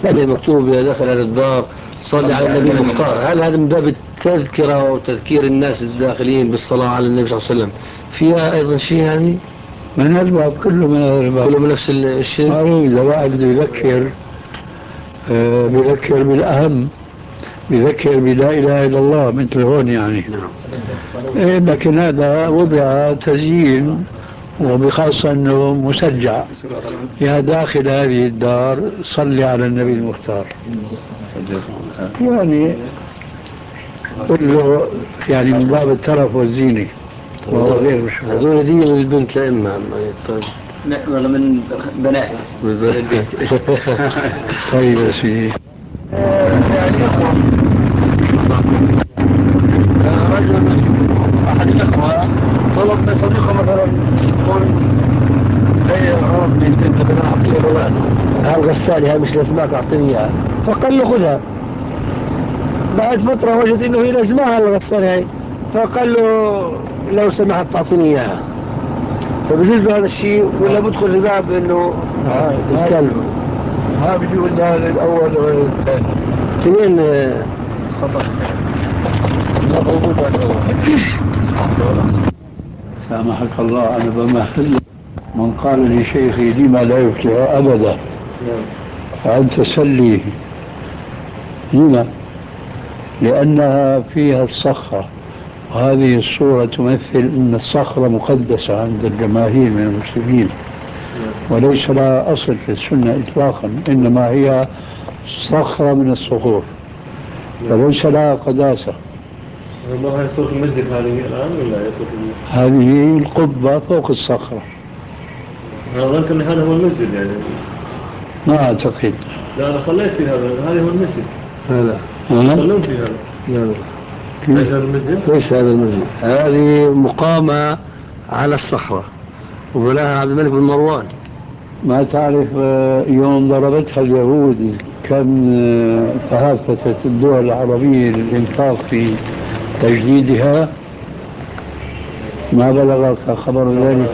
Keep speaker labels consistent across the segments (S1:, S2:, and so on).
S1: يعني مكتوب إذا دخل على الدار صلي على النبي المختار. هل هذا من باب التذكرة وتذكير الناس الداخلين بالصلاة على النبي صلى الله عليه وسلم فيها أيضا شيء يعني؟
S2: من الباب كله، من الباب
S1: كله من نفس الشيء؟
S2: إذا واحد بده يذكر بذكر بالأهم، بذكر بلا إله إلا الله مثل هون يعني. لكن هذا وضع تزيين، وبخاصة أنه مسجع يا داخل هذه الدار صلي على النبي المختار، يعني كله يعني من باب الترف والزينة، وهو غير مشروع.
S1: هذول دي من البنت لإما
S3: ولا من بنات
S1: من البيت.
S2: طيب يا سيدي.
S1: رجل أحد الأخوة طلب من صديقه مثلا يقول هي عرضني البنت مثلا أعطيه فلان هالغسالة هاي مش لازمك أعطيني إياها، فقال له خذها. بعد فترة وجد إنه هي لازمها الغسالة هاي، فقال له لو سمحت تعطيني إياها. فبجوز له هذا الشيء ولا بدخل في باب إنه الكلب؟
S2: ما بيجوز لا للأول ولا للثاني.
S1: اثنين
S2: خطأ. سامحك الله، أنا بمهل من قال لشيخي لما لا يفتح أبدا فأنت سلي. لما؟ لأنها فيها الصخرة، وهذه الصورة تمثل أن الصخرة مقدسة عند الجماهير من المسلمين، وليس لها أصل في السنة إطلاقا، إنما هي صخرة من الصخور فليس لها قداسة.
S1: ما هي صوت المسجد هذه الآن ولا هي صوت المسجد؟
S2: هذه القبة فوق الصخرة.
S1: أنا ظننت أن هذا هو المسجد يعني.
S2: ما أعتقد.
S1: لا أنا صليت في هذا هو المسجد.
S2: هذا
S1: صلوا في هذا. لا ليس هذا المسجد؟ ليس هذا المسجد، هذه مقامة على الصخرة وبناها عبد الملك بن مروان.
S2: ما تعرف يوم ضربتها اليهود كم تهافتت الدول العربية للإنفاق في تجديدها؟ ما بلغك خبر ذلك؟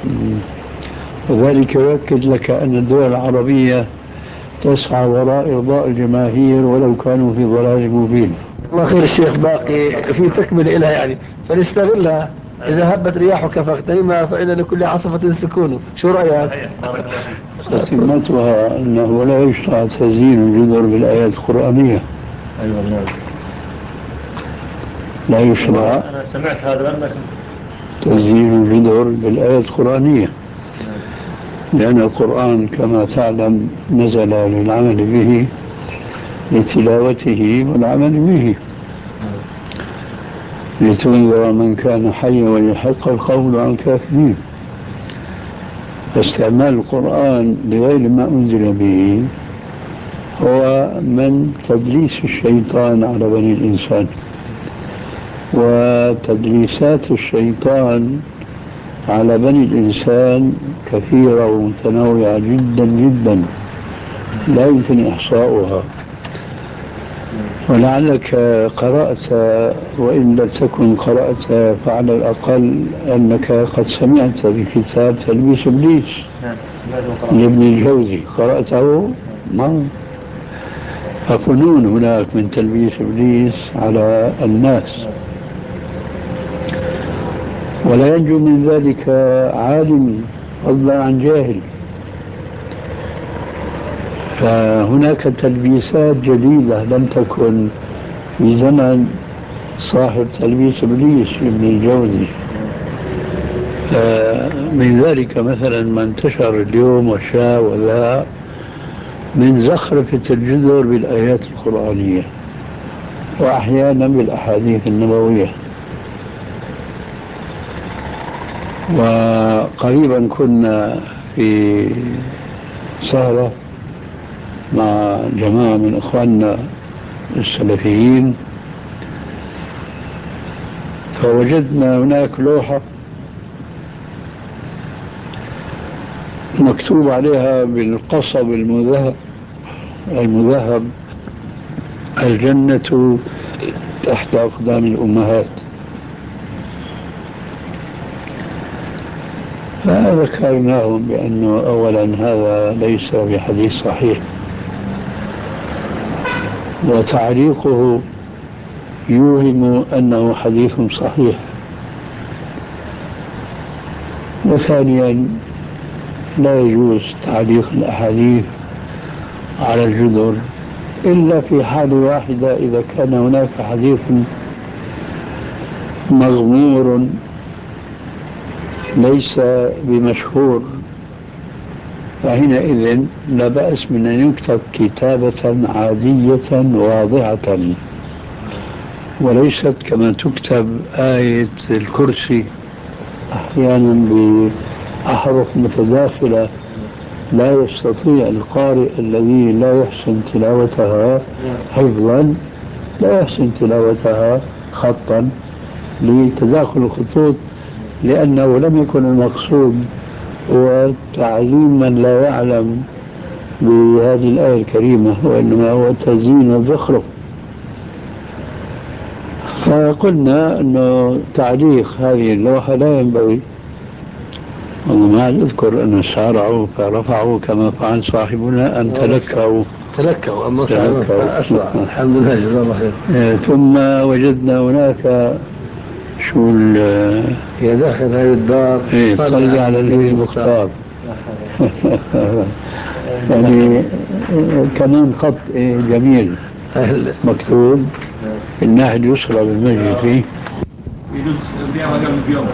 S2: وذلك يؤكد لك أن الدول العربية تسعى وراء إرضاء الجماهير ولو كانوا في ضلال مبين.
S1: الله خير الشيخ، باقي في تكملة لها يعني فنستغلها. إذا هبت رياحك فاغتنمها فإن لكل عاصفة سكون. شو رأيك؟
S2: تتمتها أنه لا يشرع تزيين الجدر بالآيات القرآنية.
S1: أيوة نعم.
S2: لا يشرع.
S1: أنا سمعت هذا
S2: تزيين الجدر بالآيات القرآنية، لأن القرآن كما تعلم نزل للعمل به، لتلاوته والعمل به، لتنذر من كان حيا ويحق القول عن الكافرين. فاستعمال القرآن لغير ما أنزل به هو من تدليس الشيطان على بني الإنسان، وتدليسات الشيطان على بني الإنسان كثيرة ومتنوعة جدا جدا لا يمكن إحصاؤها. ولعلك قرأت، وإن لم تكن قرأت فعلى الأقل أنك قد سمعت بكتاب تلبيس إبليس لابن الجوزي، قرأته؟ نعم. ففنون هناك من تلبيس إبليس على الناس، ولا ينجو من ذلك عالم فضلا عن جاهل. فهناك تلبيسات جديدة لم تكن في زمن صاحب تلبيس إبليس ابن الجوزي. من ذلك مثلا ما انتشر اليوم وشاء وذا من زخرفة الجذر بالآيات القرآنية وأحيانا بالأحاديث النبوية. وقريبا كنا في سهرة مع جماعة من إخواننا السلفيين، فوجدنا هناك لوحة مكتوب عليها بالقصب المذهب الجنة تحت أقدام الأمهات. فذكرناهم بأنه أولا هذا ليس بحديث صحيح، وتعليقه يوهم أنه حديث صحيح. وثانيا لا يجوز تعليق الأحاديث على الجدر إلا في حال واحدة، إذا كان هناك حديث مغمور ليس بمشهور، فحينئذ لا بأس من أن يكتب كتابة عادية واضحة، وليست كما تكتب آية الكرسي أحيانا بأحرف متداخلة لا يستطيع القارئ الذي لا يحسن تلاوتها حفظا، لا يحسن تلاوتها خطا لتداخل الخطوط، لأنه لم يكن المقصود هو تعليم من لا يعلم بهذه الآية الكريمة، وإنما هو تزيين وزخرف. فقلنا أنه تعليق هذه اللوحة لا ينبغي. وما أذكر أن سارعوا فرفعوا كما فعل صاحبنا أن
S1: تلكوا أما صاروا أسرع الحمد لله جزاه الله خير.
S2: ثم وجدنا هناك شو
S1: هي داخل هذه الدار
S2: صلي على النبي المختار. يعني كمان خط جميل مكتوب في الناحية اليسرى بالمسجد فيه
S3: يجوز صيامها قبل بيوم.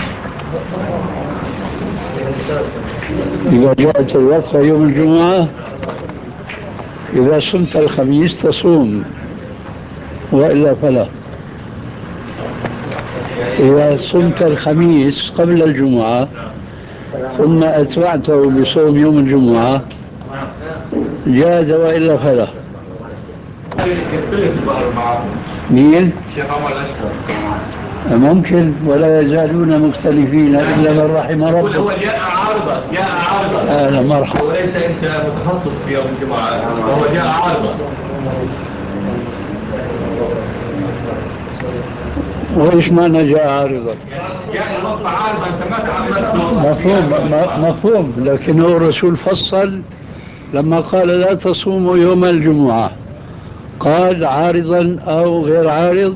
S2: إذا جاءت الوقفة يوم الجمعة، إذا صمت الخميس تصوم وإلا فلا. إذا صمت الخميس قبل الجمعة ثم أتبعته بصوم يوم الجمعة جاز وإلا فلا. مين؟ ممكن، ولا يزالون مختلفين إلا من رحم ربك.
S3: هو جاء عارضة
S2: مرحبا.
S3: وليس أنت متخصص في يوم الجمعة، هو جاء عارضة.
S2: وإيش معنى جاء عارضا؟
S3: جاء الوقت عارضة، أنت ما تعمدت.
S2: مفهوم، لكن هو الرسول فصل لما قال لا تصوموا يوم الجمعة، قال عارضا أو غير عارض،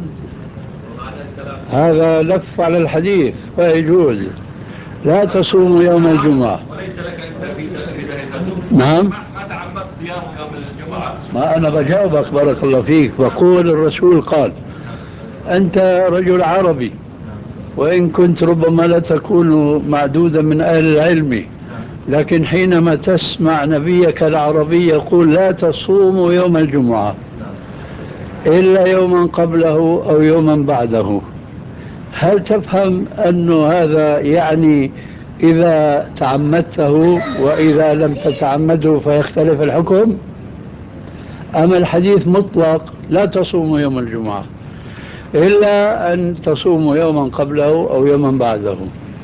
S2: هذا لف على الحديث فيجوز. لا تصوموا يوم الجمعة.
S3: وليس لك أنت
S2: نعم،
S3: ما تعمدت صيام يوم الجمعة.
S2: ما أنا بجاوبك بارك الله فيك. بقول الرسول قال أنت رجل عربي، وإن كنت ربما لا تكون معدودا من أهل العلم، لكن حينما تسمع نبيك العربي يقول لا تصوموا يوم الجمعة إلا يوما قبله أو يوما بعده، هل تفهم أن هذا يعني إذا تعمدته وإذا لم تتعمده فيختلف الحكم، أم الحديث مطلق لا تصوموا يوم الجمعة إلا أن تصوموا يوما قبله أو يوما بعده؟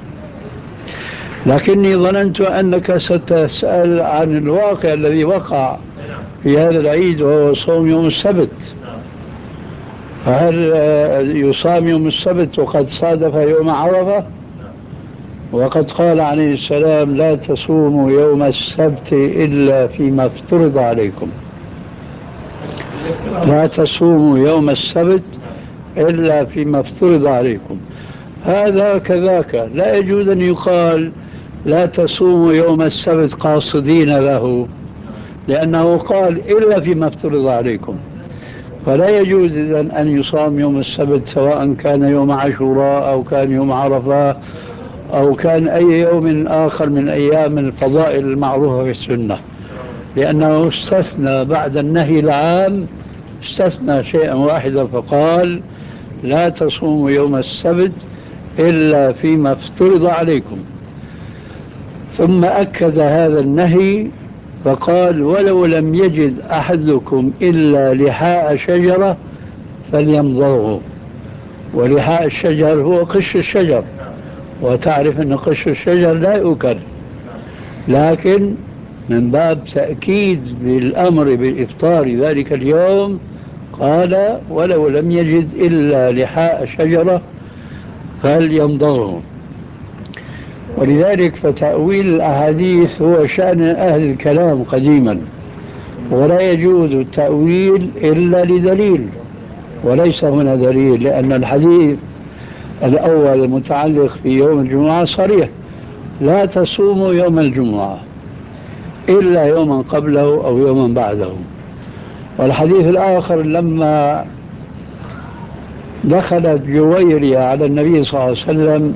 S2: لكني ظننت أنك ستسأل عن الواقع الذي وقع في هذا العيد، وهو صوم يوم السبت. فهل يصام يوم السبت وقد صادف يوم عرفة؟ وقد قال عليه السلام لا تصوموا يوم السبت إلا فيما افترض عليكم. لا تصوموا يوم السبت إلا فيما افترض عليكم. هذا كذاك لا يجوز أن يقال لا تصوموا يوم السبت قاصدين له، لأنه قال إلا فيما افترض عليكم. فلا يجوز إذن أن يصام يوم السبت، سواء كان يوم عاشوراء أو كان يوم عرفة أو كان أي يوم آخر من أيام الفضائل المعروفة في السنة، لأنه استثنى بعد النهي العام، استثنى شيئا واحدا فقال لا تصوموا يوم السبت إلا فيما افترض عليكم. ثم أكد هذا النهي فقال ولو لم يجد أحدكم إلا لحاء شجرة فليمضغه. ولحاء الشجر هو قش الشجر، وتعرف أن قش الشجر لا يؤكل، لكن من باب تأكيد بالأمر بالإفطار ذلك اليوم قال ولو لم يجد إلا لحاء شجرة فليمضغه. ولذلك فتأويل الأحاديث هو شأن أهل الكلام قديما، ولا يجوز التأويل إلا لدليل، وليس هنا دليل، لأن الحديث الأول المتعلق في يوم الجمعة صريح: لا تصوموا يوم الجمعة إلا يوما قبله أو يوما بعده. والحديث الآخر لما دخلت جويرية على النبي صلى الله عليه وسلم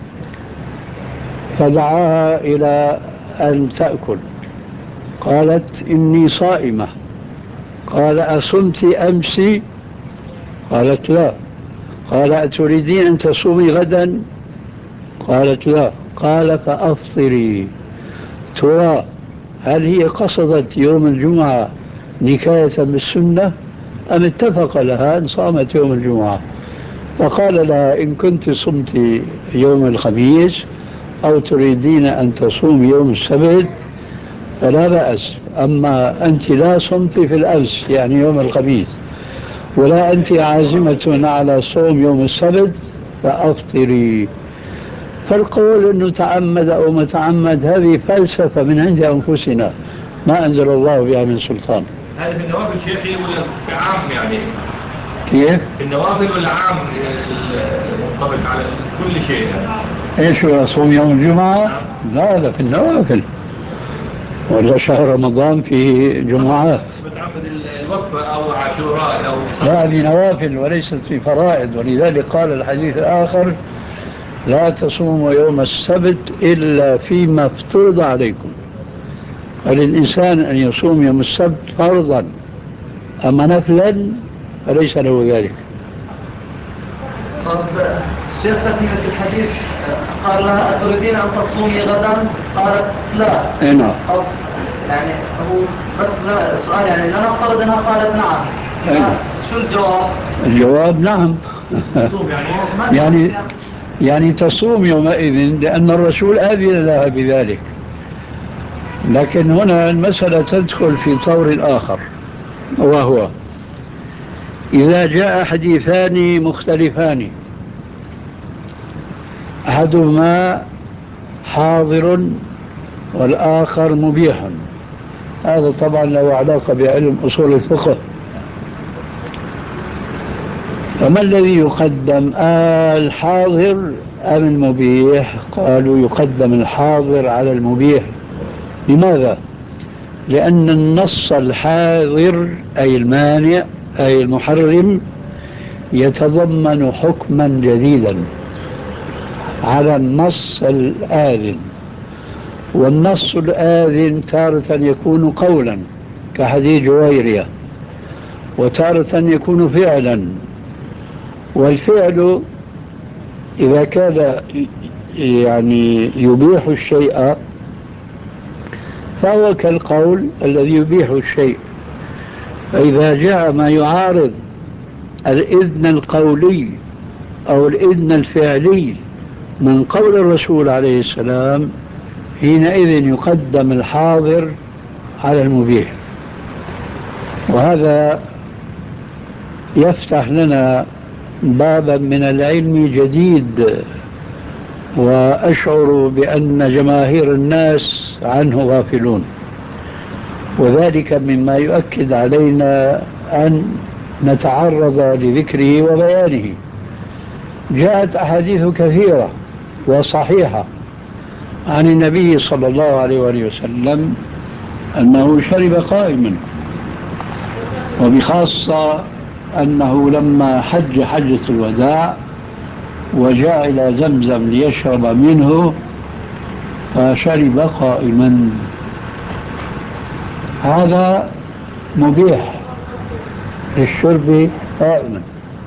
S2: فدعاها إلى أن تأكل، قالت إني صائمة. قال أصمت أمس؟ قالت لا. قال أتريدين أن تصومي غدا؟ قالت لا. قال فأفطري. ترى هل هي قصدت يوم الجمعة نكاية بالسنة أم اتفق لها أن صامت يوم الجمعة؟ فقال لها إن كنت صمت يوم الخميس أو تريدين أن تصوم يوم السبت فلا بأس، أما أنت لا صمت في الأمس يعني يوم الخميس، ولا أنت عازمة على صوم يوم السبت، فأفطري. فالقول أنه تعمد أو متعمد هذه فلسفة من عند أنفسنا ما أنزل الله بها من سلطان.
S3: هذا في النوافل شيخي ولا في عام يعني؟
S2: كيف؟
S3: في النوافل ولا عام منطبق على كل شيء يعني؟
S2: ايش هو صوم يوم الجمعة؟ لا هذا في النوافل، ولا شهر رمضان في جمعات.
S3: بتعبد الوقفة أو عاشوراء أو
S2: لا هذه نوافل وليست في فرائض، ولذلك قال الحديث الآخر لا تصوموا يوم السبت إلا فيما افترض عليكم. فللإنسان أن يصوم يوم السبت فرضا، أما نفلا فليس له ذلك.
S4: طب شيخنا في الحديث قال لها أتريدين أن تصومي غدا؟ قالت لا.
S2: نعم.
S4: يعني هو بس سؤال، يعني لنا افترض أنها قالت نعم. شو الجواب؟
S2: الجواب نعم. يعني تصوم يومئذ لأن الرسول أذن لها بذلك. لكن هنا المسألة تدخل في طور آخر، وهو إذا جاء حديثان مختلفان أحدهما حاضر والآخر مبيح، هذا طبعا له علاقة بعلم أصول الفقه. فما الذي يقدم، الحاضر أم المبيح؟ قالوا يقدم الحاضر على المبيح. لماذا؟ لأن النص الحاضر أي المانع أي المحرم يتضمن حكما جديدا على النص الآذن، والنص الآذن تارة يكون قولا كحديث جويرية، وتارة يكون فعلا، والفعل إذا كان يعني يبيح الشيء فهو كالقول الذي يبيح الشيء. فإذا جاء ما يعارض الإذن القولي أو الإذن الفعلي من قول الرسول عليه السلام حينئذ يقدم الحاضر على المبيح. وهذا يفتح لنا بابا من العلم جديد، وأشعر بأن جماهير الناس عنه غافلون، وذلك مما يؤكد علينا أن نتعرض لذكره وبيانه. جاءت أحاديث كثيرة وصحيحة عن النبي صلى الله عليه وآله وسلم أنه شرب قائما، وبخاصة أنه لما حج حجة الوداع وجاء إلى زمزم ليشرب منه فشرب قائما. هذا مبيح للشرب قائما.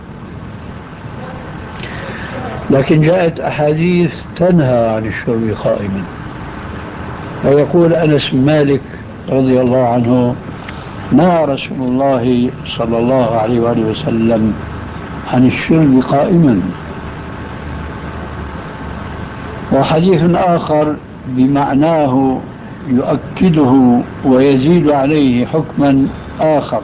S2: لكن جاءت أحاديث تنهى عن الشرب قائما، فيقول أنس بن مالك رضي الله عنه نهى رسول الله صلى الله عليه وآله وسلم عن الشرب قائما. وحديث آخر بمعناه يؤكده ويزيد عليه حكما آخر،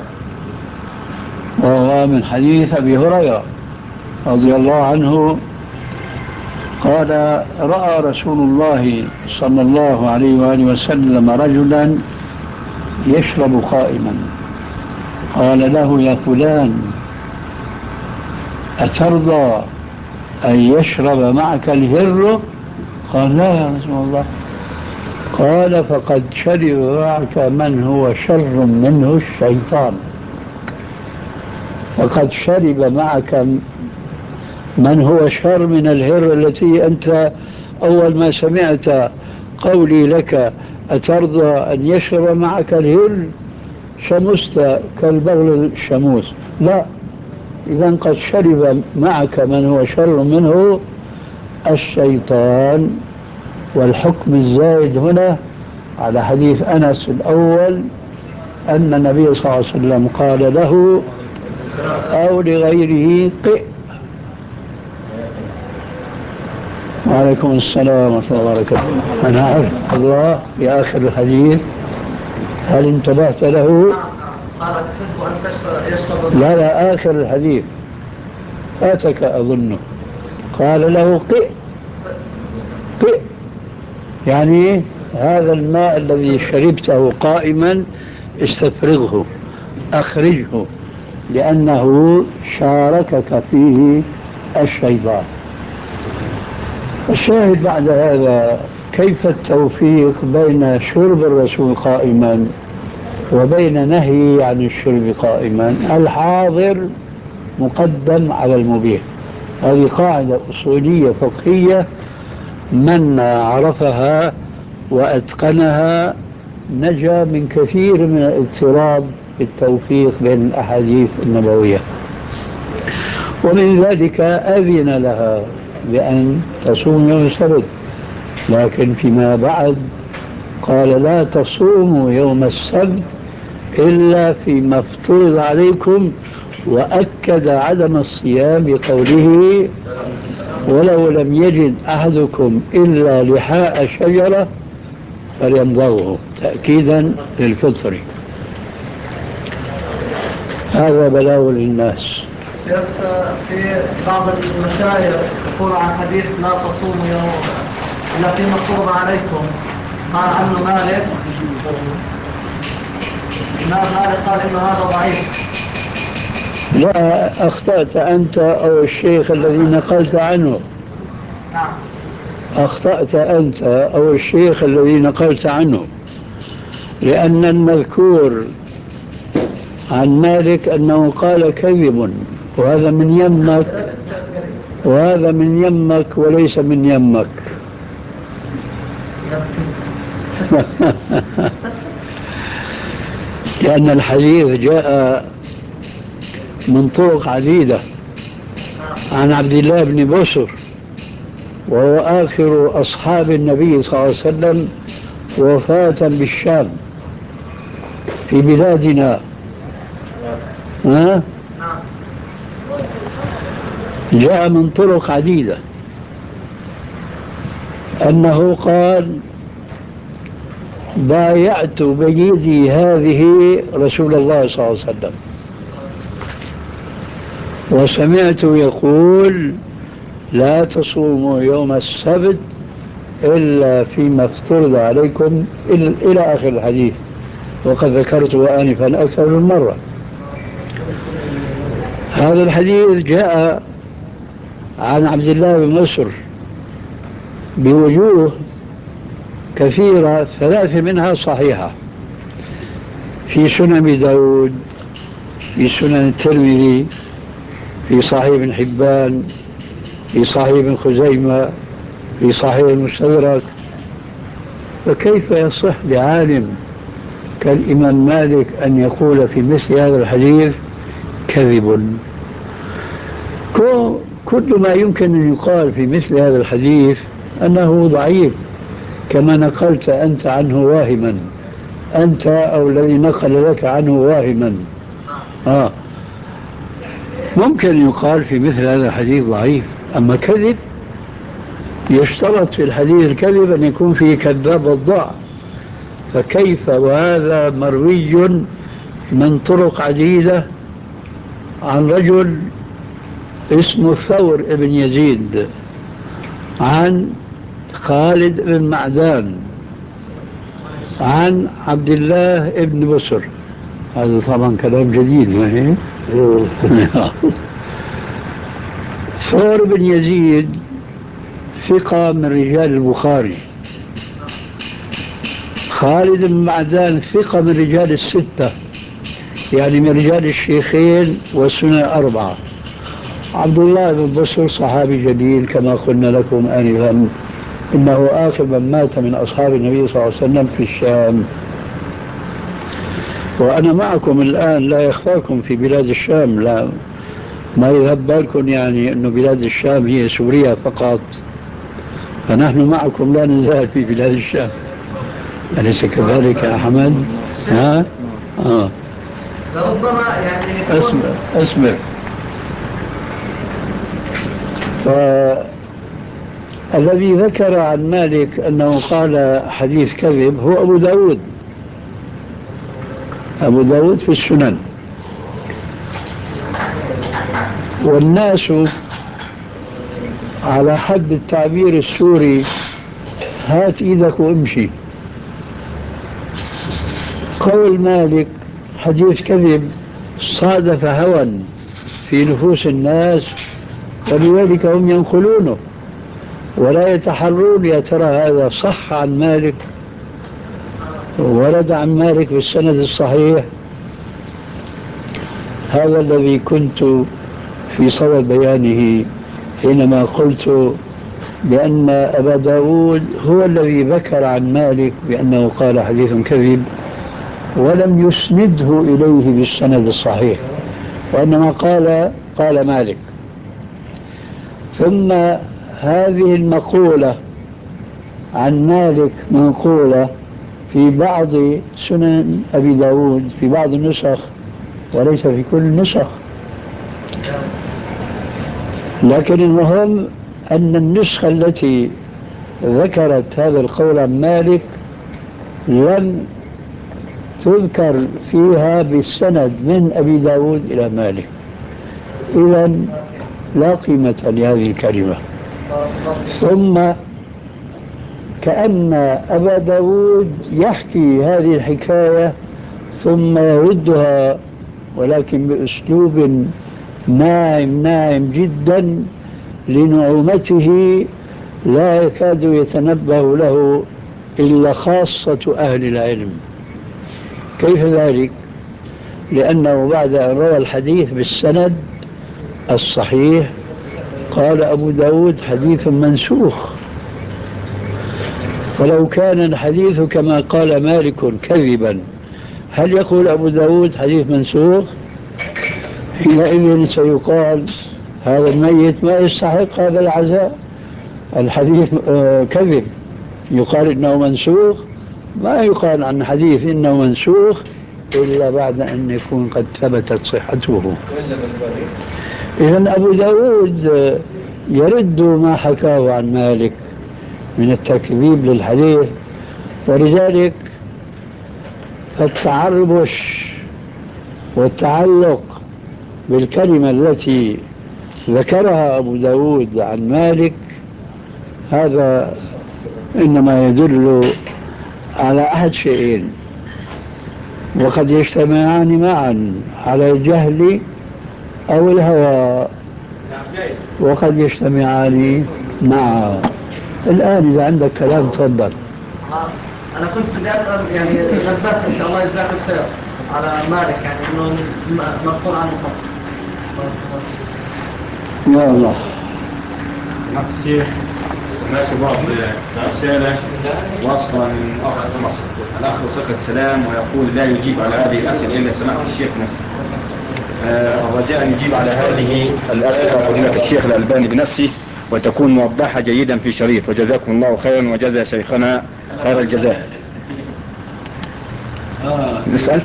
S2: وهو من حديث أبي هريرة رضي الله عنه قال رأى رسول الله صلى الله عليه وآله وسلم رجلا يشرب قائما. قال له: يا فلان، أترضى أن يشرب معك الهر؟ قال: لا يا رسول الله. قال: فقد شرب معك من هو شر منه الشيطان. فقد شرب معك من هو شر من الهر التي أنت أول ما سمعت قولي لك أترضى أن يشرب معك الهر شمست كالبغل الشموس. لا، إذا قد شرب معك من هو شر منه الشيطان. والحكم الزائد هنا على حديث أنس الأول أن النبي صلى الله عليه وسلم قال له أو لغيره قئ. وعليكم السلام ورحمة الله وبركاته. أنا أعرف الله في آخر الحديث، هل انتبهت له؟
S4: قال: تحب أن يشرب؟
S2: لا لا، آخر الحديث فاتك أظنه. قال له قئ قئ، يعني هذا الماء الذي شربته قائما استفرغه، أخرجه، لأنه شاركك فيه الشيطان. الشاهد بعد هذا، كيف التوفيق بين شرب الرسول قائما وبين نهي عن الشرب قائما؟ الحاضر مقدم على المبيح. هذه قاعدة أصولية فقهية، من عرفها وأتقنها نجا من كثير من الاضطراب في التوفيق بين الأحاديث النبوية. ومن ذلك أذن لها بأن تصوم يوم السبت، لكن فيما بعد قال: لا تصوموا يوم السبت إلا فيما افترض عليكم، وأكد عدم الصيام بقوله: ولو لم يجد أحدكم إلا لحاء شجرة فليمضغه، تأكيدا للفطر. هذا بلاغ للناس.
S4: في بعض المشايخ يقول عن حديث لا تصوموا يوم إلا فيما فرض عليكم، قال عنه مالك قال إنه هذا ضعيف.
S2: لا، أخطأت أنت أو الشيخ الذي نقلت عنه.
S4: نعم.
S2: أخطأت أنت أو الشيخ الذي نقلت عنه، لأن المذكور عن مالك أنه قال كذب، وهذا من يمك، وهذا من يمك وليس من يمك. لأن الحديث جاء من طرق عديدة عن عبد الله بن بسر، وهو آخر أصحاب النبي صلى الله عليه وسلم وفاة بالشام في بلادنا. جاء من طرق عديدة أنه قال: بايعت بيدي هذه رسول الله صلى الله عليه وسلم، وسمعت يقول: لا تصوموا يوم السبت إلا فيما افترض عليكم، إلى آخر الحديث، وقد ذكرته آنفا أكثر من مرة. هذا الحديث جاء عن عبد الله بن مسر بوجوه كثيرة، 3 منها صحيحة، في سنن أبي داود، في سنن الترمذي، في صحيح ابن حبان، في صحيح ابن خزيمة، في صحيح المستدرك. فكيف يصح لعالم كالإمام مالك أن يقول في مثل هذا الحديث كذب؟ كل ما يمكن أن يقال في مثل هذا الحديث أنه ضعيف، كما نقلت أنت عنه واهما، أنت أو الذي نقل لك عنه واهما. ممكن يقال في مثل هذا الحديث ضعيف، أما كذب يشترط في الحديث الكذب أن يكون فيه كذاب وضاع، فكيف وهذا مروي من طرق عديدة عن رجل اسمه ثور ابن يزيد عن خالد بن معدان عن عبد الله ابن بسر. هذا طبعا كلام جديد، ما هيك؟ ثور بن يزيد ثقة من رجال البخاري. خالد بن معدان ثقة من رجال الستة، يعني من رجال الشيخين والسنن الأربعة. عبد الله بن بسر صحابي جليل كما قلنا لكم آنفا، إنه آخر من مات من أصحاب النبي صلى الله عليه وسلم في الشام. وأنا معكم الآن لا يخفاكم في بلاد الشام، لا ما يذهب بالكم يعني أنه بلاد الشام هي سوريا فقط، فنحن معكم لا نزال في بلاد الشام، أليس كذلك يا أحمد؟ ها؟
S4: لربما يعني
S2: أسمع. فالذي ذكر عن مالك أنه قال حديث كذب هو أبو داود. أبو داود في السنن. والناس على حد التعبير السوري هات إيدك وامشي. قول مالك حديث كذب صادف هوى في نفوس الناس، ولذلك هم ينقلونه ولا يتحرون يا ترى هذا صح عن مالك، ورد عن مالك بالسند الصحيح. هذا الذي كنت في صدد بيانه حينما قلت بأن أبا داود هو الذي ذكر عن مالك بأنه قال حديث كذب ولم يسنده إليه بالسند الصحيح، وإنما قال مالك. ثم هذه المقولة عن مالك منقولة في بعض سنن أبي داود في بعض النسخ وليس في كل النسخ. لكن المهم أن النسخة التي ذكرت هذا القول عن مالك لم تذكر فيها بالسند من أبي داود إلى مالك، إذن لا قيمة لهذه الكلمة. ثم كأن أبا داود يحكي هذه الحكاية ثم يردها، ولكن بأسلوب ناعم جدا لنعومته لا يكاد يتنبه له إلا خاصة أهل العلم. كيف ذلك؟ لأنه بعد أن روى الحديث بالسند الصحيح قال أبو داود حديث منسوخ. ولو كان الحديث كما قال مالك كذبا، هل يقول أبو داود حديث منسوخ؟ حينئذ سيقال هذا الميت ما يستحق هذا العزاء، الحديث كذب، يقال إنه منسوخ. ما يقال عن حديث إنه منسوخ إلا بعد أن يكون قد ثبتت صحته. إذن أبو داود يرد ما حكاه عن مالك من التكذيب للحديث، ولذلك التعربش والتعلق بالكلمة التي ذكرها أبو داود عن مالك هذا إنما يدل على أحد شيئين، وقد يجتمعان معا على الجهل أو الهوى، وقد يجتمعان معا. الآن إذا عندك كلام تفضل.
S4: أنا كنت بدي أسأل يعني نبهت أنت الله يجزاك الخير على مالك يعني إنه منقول عنه فقط.
S2: يا الله.
S3: سمعت الشيخ هناك بعض رسالة واصلة من أخ مصر. الأخ يلقي السلام ويقول لا يجيب على هذه الأسئلة إلا سماحة الشيخ نفسه. الرجاء أن يجيب على هذه الأسئلة فضيلة الشيخ الألباني بنفسه وتكون موضحة جيدا في شريط. وجزاكم الله خيرا وجزا شيخنا خير الجزاء. نسأل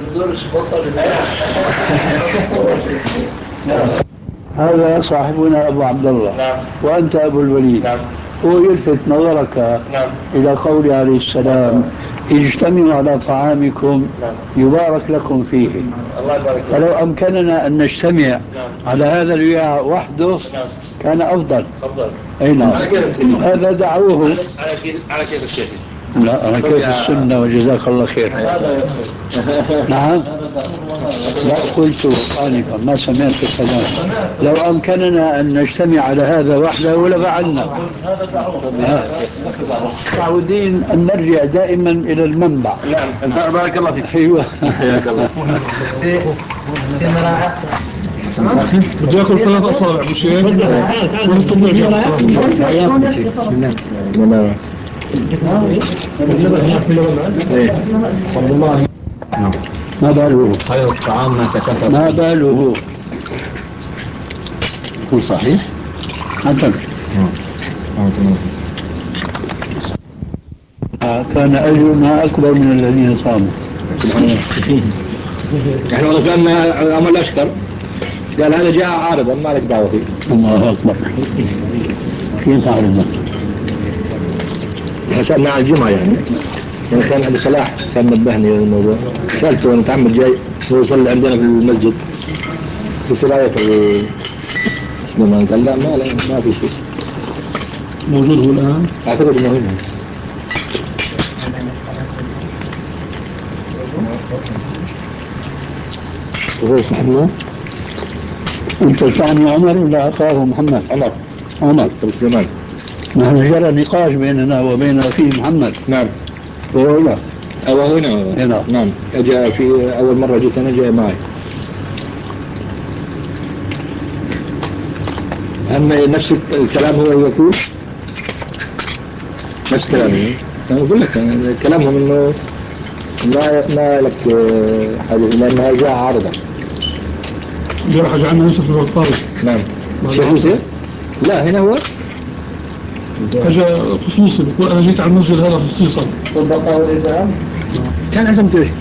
S2: هذا صاحبنا أبو عبد الله.
S3: نعم.
S2: وأنت أبو الوليد.
S3: نعم.
S2: هو يلفت نظرك
S3: نعم.
S2: إلى قوله عليه السلام اجتمعوا على طعامكم يبارك لكم فيه.
S3: الله يبارك فيك.
S2: فلو أمكننا أن نجتمع على هذا الوعاء وحده كان أفضل.
S3: تفضل.
S2: أي نعم. هذا دعوه
S3: على كيف الشيخ.
S2: لا أنا كيف السنة وجزاك الله خير. نعم. لا قلت آنفا ما سمعت الكلام. لو أمكننا أن نجتمع على هذا وحده لفعلنا. متعودين أن نرجع دائما إلى المنبع.
S3: نعم بارك الله فيك.
S2: أيوه
S3: حياك الله.
S4: في مراعاة
S5: بده ياكل 3 أصابع مش هيك؟ ما يستطيع
S2: ما باله
S3: خير الطعام ما تكفى.
S2: ما باله
S3: يكون صحيح.
S2: حسن كان أجرنا أكبر من الذين صاموا.
S3: يعني والله سألنا عمل الأشكر قال هذا جاء عارضا ما لك دعوة فيه.
S2: الله أكبر. كيف عرضنا؟
S3: سألنا على الجمعة يعني كان عندي صلاح كان نبهني للموضوع. سألته أنا متعمد جاي هو يصلي عندنا في المسجد قلت له رأيك قال لا ما في شيء
S5: موجود هو الآن.
S3: أعتقد أنه هنا. وهو صاحبنا
S2: أنت تعني عمر ولا أخاه محمد؟ عمر
S3: سليمان.
S2: نحن جرى نقاش بيننا وبين أخيه محمد.
S3: نعم.
S2: وهو لا
S3: أو هنا. نعم. جاء في أول مرة جيت أنا جاء معي. أما نفس الكلام هو يقول نفس كلامي. أنا أقول لك كلامهم إنه ما لك حديث لأنها جاء عارضة.
S5: جرح عنا يوسف البرقاوي.
S3: نعم. شيخ يوسف؟ لا هنا هو.
S5: حاجة خصوصي بقول أنا جيت على المسجد هذا خصيصا.
S1: والبقاء الإمام
S3: كان عزمته إيش؟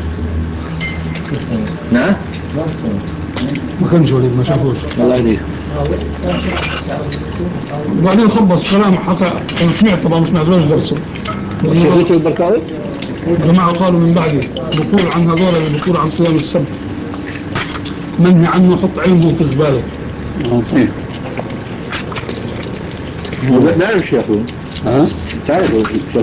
S3: نعم.
S5: ما كان جولي ما شافوش.
S3: الله يهديك.
S5: وبعدين خبص كلام حكى أنا سمعت طبعا ما سمعتوش درسه.
S3: شيخ يوسف البركاوي؟
S5: الجماعة قالوا من بعدي بقول عن هذول اللي بقول عن صيام السبت منهي عنه حط علمه في زبالة.
S3: نعرف شيخون. تعرفوا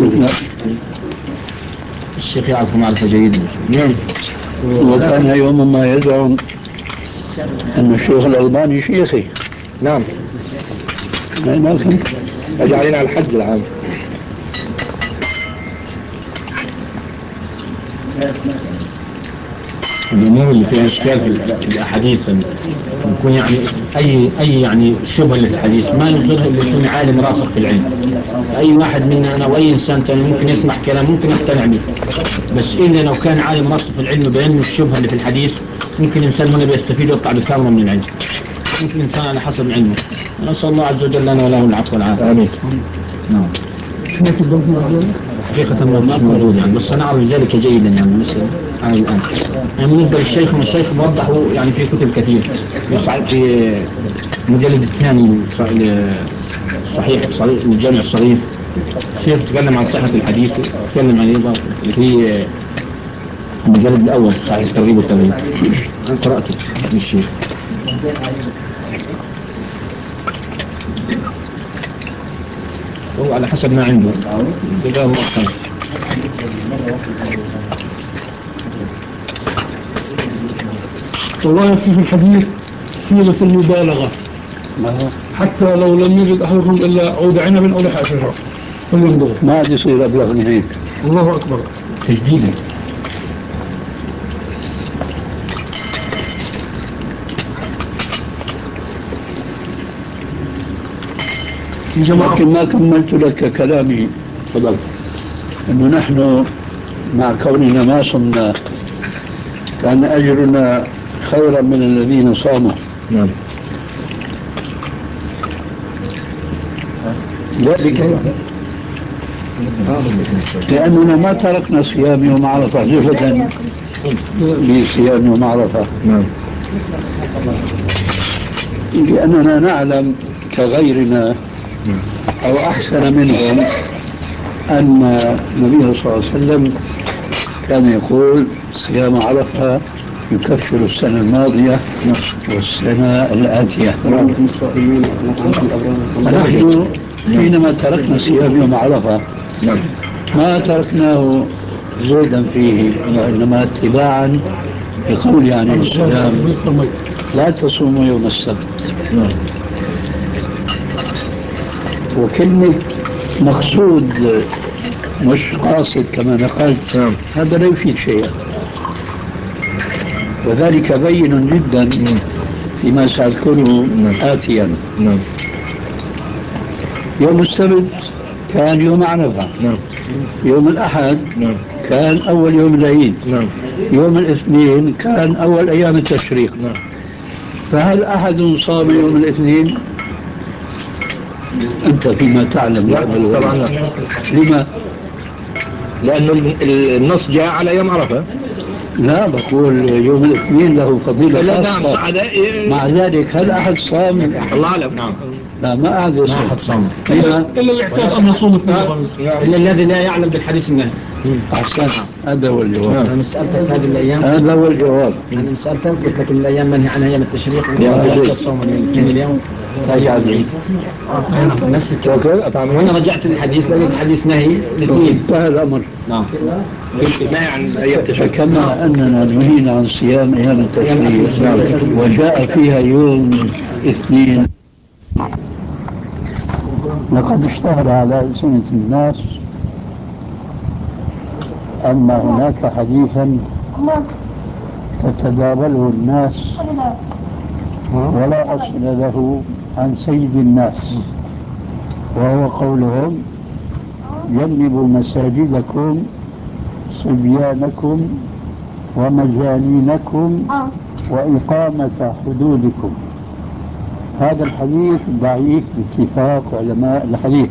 S3: الشيخ يعرف معرفة جيدة. نعم.
S2: وكان يوم ما يزعم أن الشيخ الألباني شيخي.
S3: نعم.
S2: لكن
S3: أجي علينا على الحج العام. الأمور اللي فيها إشكال في الأحاديث يكون يعني أي يعني شبهة اللي في الحديث ما ينظرها اللي يكون عالم راسخ في العلم. أي واحد منا أنا وأي إنسان تاني ممكن يسمع كلام ممكن يقتنع به بس إلا لو كان عالم راسخ في العلم بأنه الشبهة اللي في الحديث ممكن إنسان هنا بيستفيد ويطلع بكامل من العلم. ممكن إنسان على حسب علمه. نسأل الله عز وجل لنا وله العفو والعافية. آمين. نعم. حقيقة ما موجود يعني بس أنا أعرف ذلك جيدا يعني مثل أنا الآن يعني بالنسبة للشيخ الشيخ موضحه يعني في كتب كثير في المجلد الثاني صحيح الجامع الصغير الشيخ تكلم عن صحة الحديث تكلم عن أيضا في المجلد الأول صحيح الترغيب والترهيب أنا قرأته للشيخ. هو على حسب ما عنده بجاء مؤخرا.
S5: والله يكفي في الحديث صيغة المبالغة حتى لو لم يجد أحدكم إلا عود عنب أو لحى شجرة فلينظر
S2: ما عاد يصير أبلغ من هيك.
S5: الله أكبر
S3: تجديدا.
S2: لكن ما كملت لك كلامي.
S3: تفضل.
S2: أنه نحن مع كوننا ما صمنا كان أجرنا خيرا من الذين صاموا.
S3: نعم.
S2: ذلك لأننا ما تركنا صيام يوم عرفة صفة لصيام يوم عرفة.
S3: نعم.
S2: لأننا نعلم كغيرنا أو أحسن منهم أن النبي صلى الله عليه وسلم كان يقول صيام عرفة يكفر السنة الماضية والسنة الآتية. فنحن حينما تركنا صيام يوم عرفة ما تركناه زيدا فيه وإنما اتباعا لقول عليه السلام لا تصوموا يوم السبت. وكلمة مقصود مش قاصد كما نقلت هذا لا يفيد شيئا، وذلك بين جدا فيما سأذكره آتيا. يوم السبت كان يوم عرفة، يوم الأحد كان أول يوم العيد، يوم الاثنين كان أول أيام التشريق. فهل أحد صام يوم الاثنين؟ أنت فيما تعلم
S3: لا طبعا لا.
S2: لما؟
S3: لأنه النص جاء على يوم عرفة.
S2: لا، بقول يوم الاثنين له فضيلة
S3: نعم
S2: خاصة. مع ذلك هل أحد صام؟
S3: الله أعلم. نعم.
S2: لا، ما أحد يصوم.
S3: ما أحد صام
S2: إلا
S5: اللي اعتاد أن يصوم اثنين وخميس،
S3: إلا الذي لا يعلم بالحديث النهي.
S2: أحسن، هذا هو الجواب.
S3: أنا سألتك هذه الأيام،
S2: هذا هو الجواب.
S3: أنا سألتك قلت لك الأيام منهي عنها أيام التشريق والصوم من الاثنين اليوم.
S2: طيب
S3: نفس الكلام. وأنا رجعت للحديث لقيت الحديث نهي الاثنين.
S2: انتهى الأمر.
S3: نعم. نهي عن أيام التشريق.
S2: فكما أننا نهينا عن صيام أيام التشريق وجاء فيها يوم اثنين، لقد اشتهر على ألسنة الناس أن هناك حديثا تتداوله الناس ولا أصل له عن سيد الناس، وهو قولهم: جنبوا مساجدكم صبيانكم ومجانينكم وإقامة حدودكم. هذا الحديث ضعيف باتفاق علماء الحديث.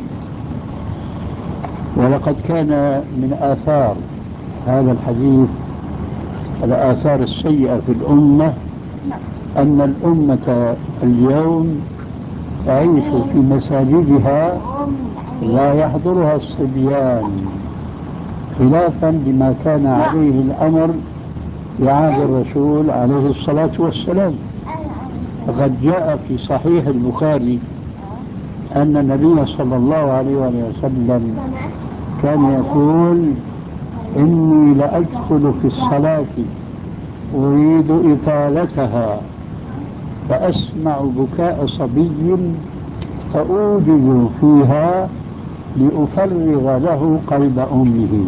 S2: ولقد كان من آثار هذا الحديث، الآثار السيئة في الأمة، أن الأمة اليوم تعيش في مساجدها لا يحضرها الصبيان، خلافا لما كان عليه الأمر في عهد الرسول عليه الصلاة والسلام. فقد جاء في صحيح البخاري أن النبي صلى الله عليه وسلم كان يقول: إني لأدخل في الصلاة أريد إطالتها فأسمع بكاء صبي فأوجد فيها لأفرغ له قلب أمه.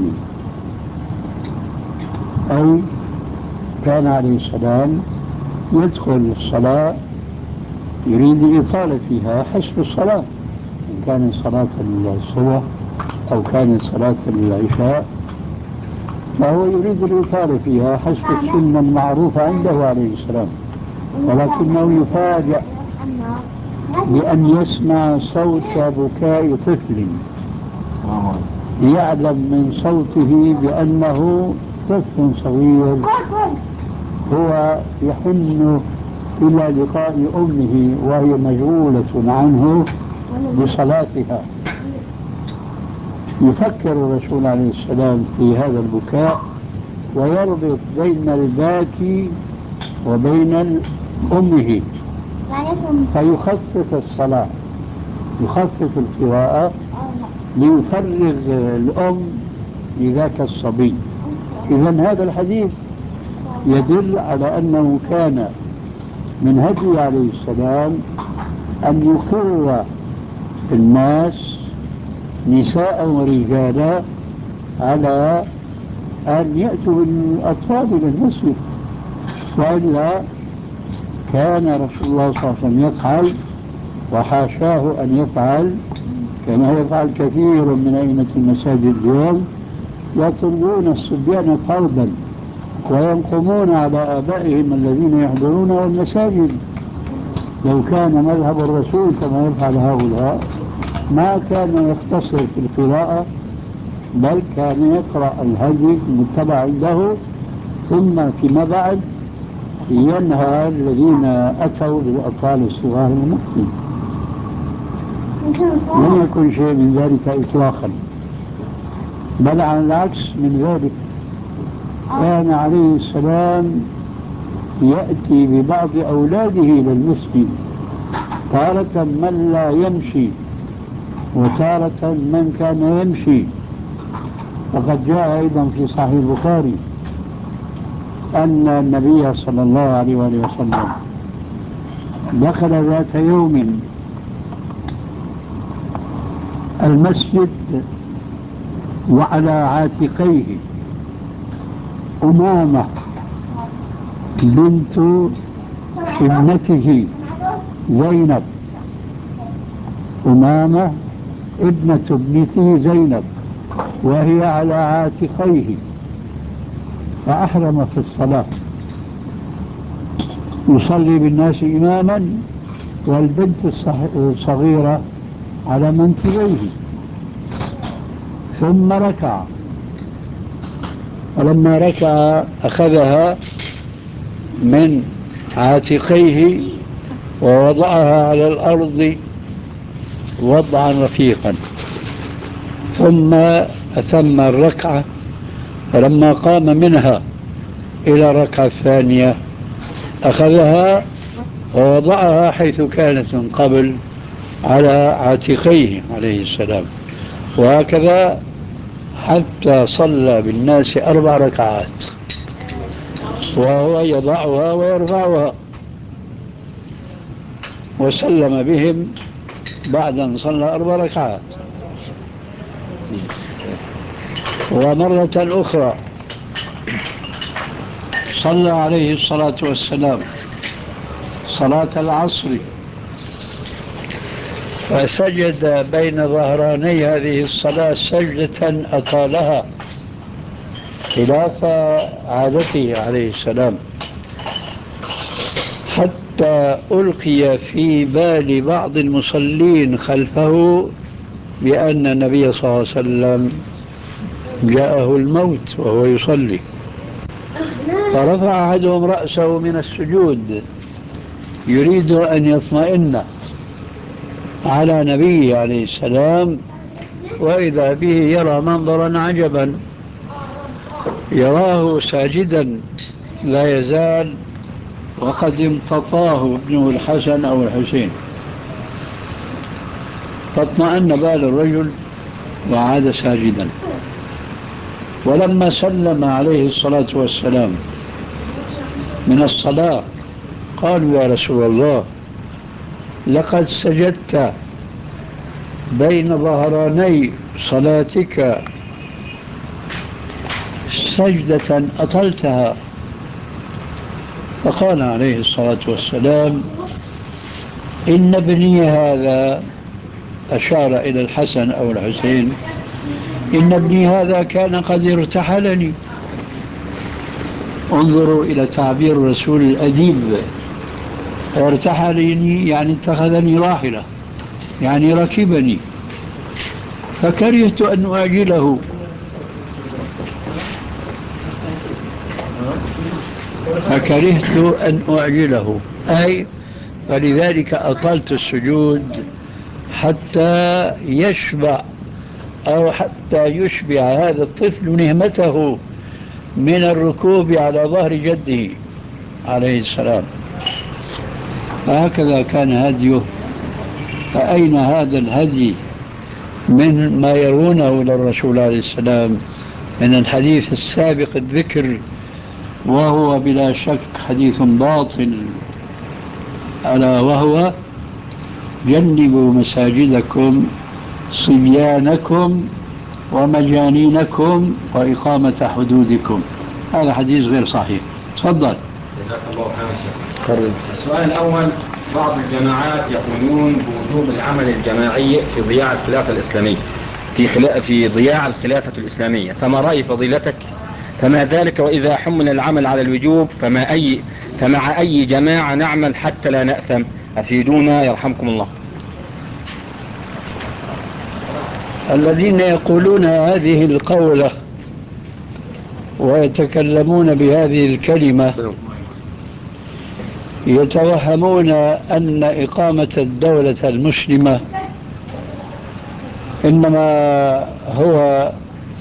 S2: أي كان عليه السلام يدخل الصلاة يريد الإطالة فيها حسب الصلاة، إن كانت صلاة الصبح أو كانت صلاة العشاء، فهو يريد الإطالة فيها حسب السنة المعروفة عنده عليه السلام. ولكنه يفاجأ بأن يسمع صوت بكاء طفل، يعلم من صوته بأنه طفل صغير هو يحن إلى لقاء أمه وهي مشغولة عنه بصلاتها. يفكر الرسول عليه السلام في هذا البكاء ويربط بين الباكي وبين أمه، فيخفف الصلاة، يخفف القراءة ليفرغ الأم لذاك الصبي. إذن هذا الحديث يدل على أنه كان من هدي عليه السلام أن يقر الناس نساء ورجالا على أن يأتوا بالأطفال إلى المسجد، وإلا كان رسول الله صلى الله عليه وسلم يفعل، وحاشاه أن يفعل كما يفعل كثير من أئمة المساجد اليوم، يطردون الصبيان طردا وينقمون على آبائهم الذين يحضرون المساجد. لو كان مذهب الرسول كما يفعل هؤلاء ما كان يختصر في القراءة، بل كان يقرأ الهدي المتبع عنده، ثم فيما بعد ينهى الذين أتوا بالأطفال الصغار المسجد. لم يكن شيء من ذلك إطلاقا، بل على العكس من ذلك كان عليه السلام يأتي ببعض أولاده إلى المسجد، تارة من لا يمشي وتارة من كان يمشي، وقد جاء أيضا في صحيح البخاري أن النبي صلى الله عليه وسلم دخل ذات يوم المسجد وعلى عاتقيه أمامة بنت ابنته زينب، أمامة ابنة ابنته زينب، وهي على عاتقيه، فأحرم في الصلاة يصلي بالناس إماما والبنت الصغيرة على منكبيه، ثم ركع، فلما ركع أخذها من عاتقيه ووضعها على الأرض وضعا رفيقا، ثم أتم الركعة، فلما قام منها إلى الركعة الثانية أخذها ووضعها حيث كانت من قبل على عاتقيه عليه السلام، وهكذا حتى صلى بالناس 4 ركعات وهو يضعها ويرفعها، وسلم بهم بعد أن صلى 4 ركعات. ومرة أخرى صلى عليه الصلاة والسلام صلاة العصر، فسجد بين ظهراني هذه الصلاة سجدة أطالها خلاف عادته عليه السلام، حتى ألقي في بال بعض المصلين خلفه بأن النبي صلى الله عليه وسلم جاءه الموت وهو يصلي، فرفع أحدهم رأسه من السجود يريد أن يطمئن على نبيه عليه السلام، وإذا به يرى منظرا عجبا، يراه ساجدا لا يزال وقد امتطاه ابنه الحسن أو الحسين، فاطمأن بال الرجل وعاد ساجدا. ولما سلم عليه الصلاة والسلام من الصلاة قالوا: يا رسول الله، لقد سجدت بين ظهراني صلاتك سجدة أطلتها. فقال عليه الصلاة والسلام: إن ابني هذا، أشار إلى الحسن أو الحسين، إن ابني هذا كان قد ارتحلني. انظروا إلى تعبير الرسول الأديب، ارتحلني يعني اتخذني راحلة، يعني ركبني، فكرهت أن أعجله، أي فلذلك أطلت السجود حتى يشبع أو حتى يشبع هذا الطفل نهمته من الركوب على ظهر جده عليه السلام. هكذا كان هديه. فأين هذا الهدي من ما يرونه للرسول عليه السلام من الحديث السابق الذكر، وهو بلا شك حديث باطل، ألا وهو: جنبوا مساجدكم صبيانكم ومجانينكم وإقامة حدودكم. هذا حديث غير صحيح. تفضل.
S3: جزاك الله خيرا. السؤال الأول: بعض الجماعات يقولون بوجوب العمل الجماعي في ضياع الخلافة الإسلامية، في ضياع الخلافة الإسلامية، فما رأي فضيلتك؟ فما ذلك؟ وإذا حمل العمل على الوجوب فمع أي جماعة نعمل حتى لا نأثم؟ أفيدونا يرحمكم الله.
S2: الذين يقولون هذه القولة ويتكلمون بهذه الكلمة يتوهمون أن إقامة الدولة المسلمة إنما هو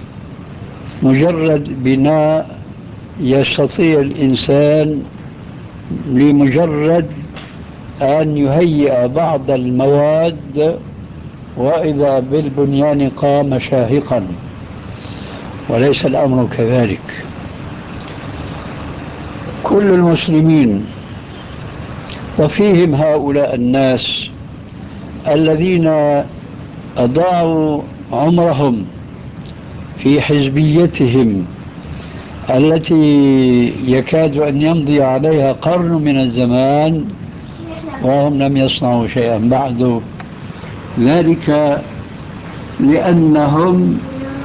S2: مجرد بناء يستطيع الإنسان لمجرد أن يهيئ بعض المواد وإذا بالبنيان قام شاهقا. وليس الأمر كذلك. كل المسلمين وفيهم هؤلاء الناس الذين أضاعوا عمرهم في حزبيتهم التي يكاد أن يمضي عليها قرن من الزمان وهم لم يصنعوا شيئا بعد، ذلك لأنهم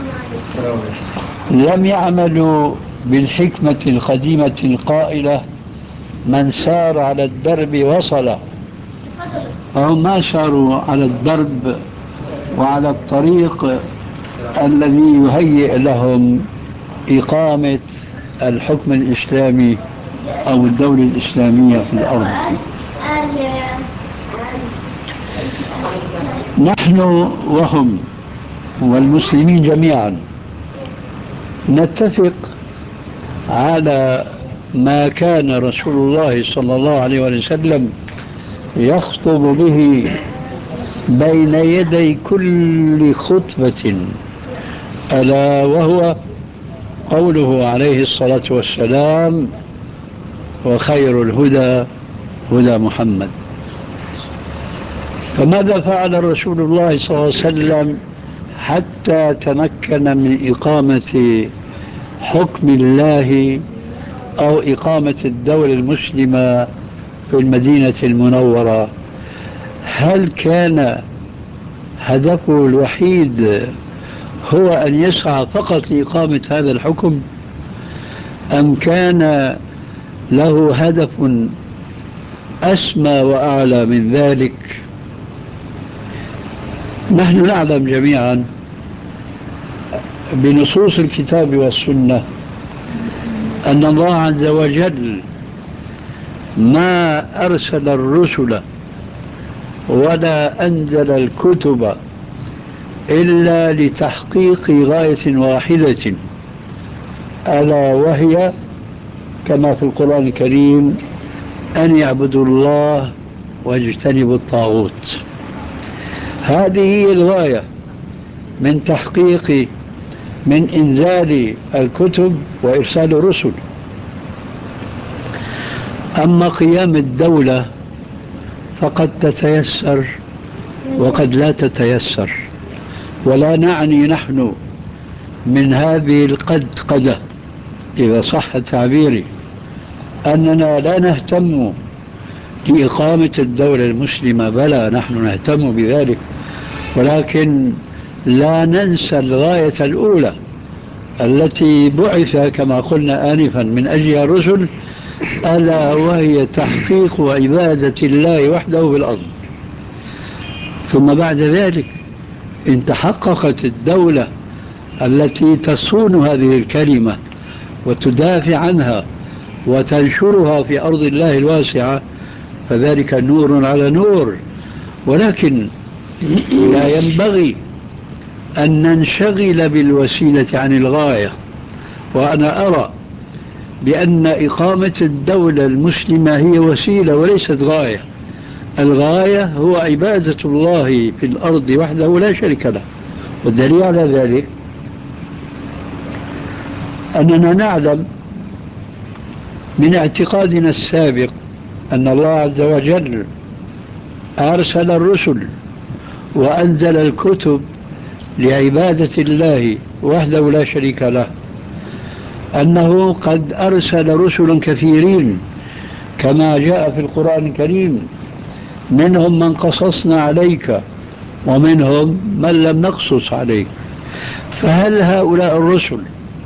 S2: لم يعملوا بالحكمة القديمة القائلة: من سار على الدرب وصل. فهم ما ساروا على الدرب وعلى الطريق الذي يهيئ لهم إقامة الحكم الإسلامي أو الدولة الإسلامية في الأرض. نحن وهم والمسلمين جميعا نتفق على ما كان رسول الله صلى الله عليه وسلم يخطب به بين يدي كل خطبة، ألا وهو قوله عليه الصلاة والسلام: وخير الهدى هدى محمد. فماذا فعل رسول الله صلى الله عليه وسلم حتى تمكن من إقامة حكم الله أو إقامة الدولة المسلمة في المدينة المنورة؟ هل كان هدفه الوحيد هو أن يسعى فقط لإقامة هذا الحكم، أم كان له هدف أسمى وأعلى من ذلك؟ نحن نعلم جميعا بنصوص الكتاب والسنة أن الله عز وجل ما أرسل الرسل ولا أنزل الكتب إلا لتحقيق غاية واحدة، ألا وهي كما في القرآن الكريم: أن يعبدوا الله واجتنبوا الطاغوت. هذه هي الغاية من تحقيق، من إنزال الكتب وإرسال الرسل. أما قيام الدولة فقد تتيسر وقد لا تتيسر، ولا نعني نحن من هذه القدقدة، إذا صح تعبيري، أننا لا نهتم بإقامة الدولة المسلمة. بلى، نحن نهتم بذلك، ولكن لا ننسى الغاية الأولى التي بعث كما قلنا آنفا من أجلها الرسل، ألا وهي تحقيق عبادة الله وحده في الأرض. ثم بعد ذلك إن تحققت الدولة التي تصون هذه الكلمة وتدافع عنها وتنشرها في أرض الله الواسعة، فذلك نور على نور. ولكن لا ينبغي أن ننشغل بالوسيلة عن الغاية. وأنا أرى بأن إقامة الدولة المسلمة هي وسيلة وليست غاية. الغاية هو عبادة الله في الأرض وحده لا شريك له. والدليل على ذلك أننا نعلم من اعتقادنا السابق أن الله عز وجل أرسل الرسل وأنزل الكتب لعبادة الله وحده لا شريك له، أنه قد أرسل رسلا كثيرين كما جاء في القرآن الكريم: منهم من قصصنا عليك ومنهم من لم نقصص عليك. فهل هؤلاء الرسل،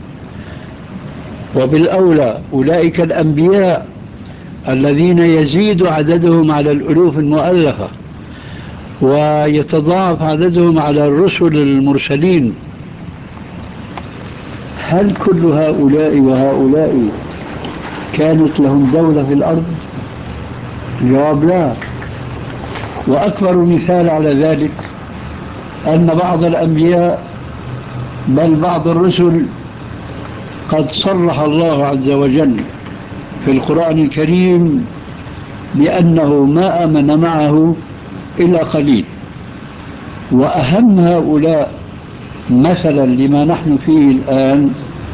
S2: وبالأولى أولئك الأنبياء الذين يزيد عددهم على الألوف المؤلفة ويتضاعف عددهم على الرسل المرسلين، هل كل هؤلاء وهؤلاء كانت لهم دولة في الأرض؟ الجواب لا. وأكبر مثال على ذلك أن بعض الأنبياء بل بعض الرسل قد صرح الله عز وجل في القرآن الكريم بأنه ما آمن معه إلا قليل. وأهم هؤلاء مثلا لما نحن فيه الآن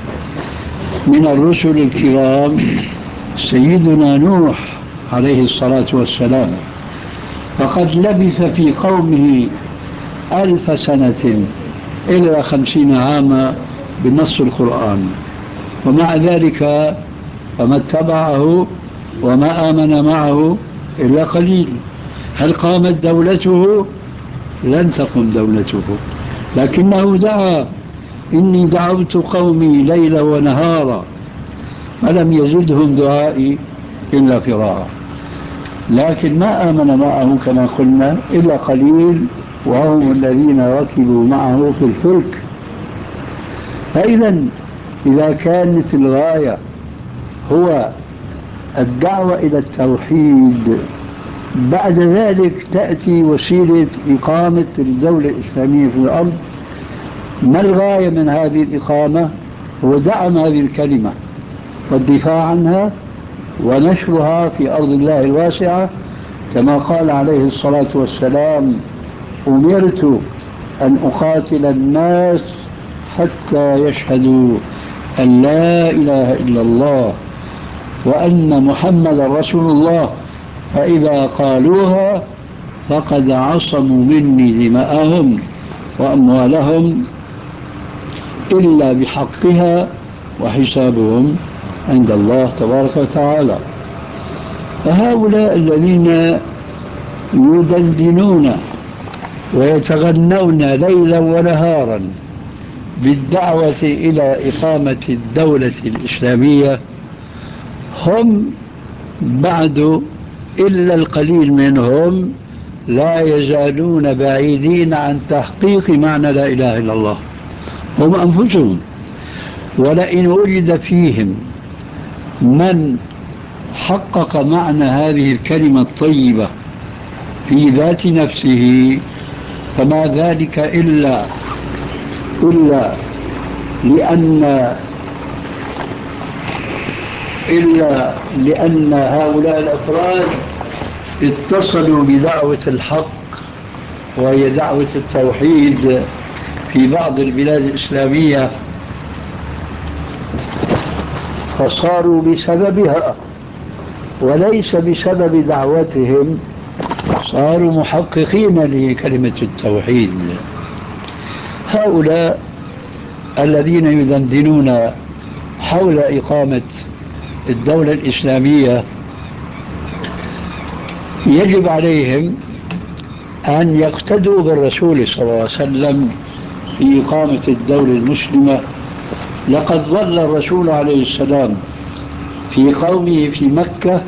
S2: من الرسل الكرام سيدنا نوح عليه الصلاة والسلام، فقد لبث في قومه 1000 سنة إلى 50 عاما بنص القرآن، ومع ذلك فما اتبعه وما آمن معه إلا قليل. هل قامت دولته؟ لن تقم دولته، لكنه دعا: إني دعوت قومي ليلا ونهارا فلم يزدهم دعائي إلا فرارا. لكن ما آمن معه كما قلنا إلا قليل، وهم الذين ركبوا معه في الفلك. فإذا إذا كانت الغاية هو الدعوة إلى التوحيد، بعد ذلك تأتي وسيلة إقامة الدولة الإسلامية في الأرض. ما الغاية من هذه الإقامة؟ هو دعم هذه الكلمة والدفاع عنها ونشرها في أرض الله الواسعة، كما قال عليه الصلاة والسلام: أمرت أن أقاتل الناس حتى يشهدوا أن لا إله إلا الله وأن محمد رسول الله، فإذا قالوها فقد عصموا مني دماءهم وأموالهم إلا بحقها وحسابهم عند الله تبارك وتعالى. فهؤلاء الذين يدندنون ويتغنون ليلا ونهارا بالدعوة إلى إقامة الدولة الإسلامية هم بعد إلا القليل منهم لا يزالون بعيدين عن تحقيق معنى لا إله إلا الله هم أنفسهم. ولئن وجد فيهم من حقق معنى هذه الكلمة الطيبة في ذات نفسه فما ذلك إلا لأن هؤلاء الأفراد اتصلوا بدعوة الحق وهي دعوة التوحيد في بعض البلاد الإسلامية، فصاروا بسببها وليس بسبب دعوتهم صاروا محققين لكلمة التوحيد. هؤلاء الذين يدندنون حول إقامة الدولة الإسلامية يجب عليهم أن يقتدوا بالرسول صلى الله عليه وسلم في إقامة الدولة المسلمة. لقد ظل الرسول عليه السلام في قومه في مكة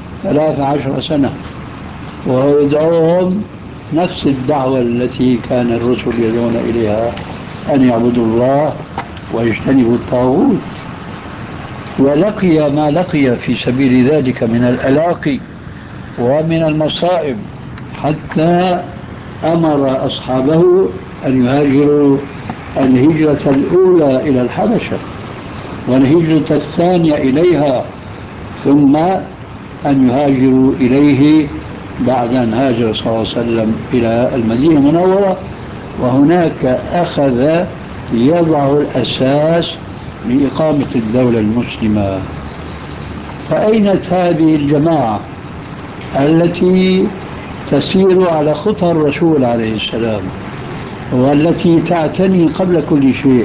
S2: 13 سنة وهو يدعوهم نفس الدعوة التي كان الرسل يدعون إليها، أن يعبدوا الله ويجتنبوا الطاغوت، ولقي ما لقي في سبيل ذلك من الألاقي ومن المصائب، حتى أمر أصحابه أن يهاجروا الهجرة الأولى إلى الحبشة والهجرة الثانية إليها، ثم أن يهاجروا إليه بعد أن هاجر صلى الله عليه وسلم إلى المدينة المنورة، وهناك أخذ يضع الأساس لإقامة الدولة المسلمة. فأينت هذه الجماعة التي تسير على خطى الرسول عليه السلام والتي تعتني قبل كل شيء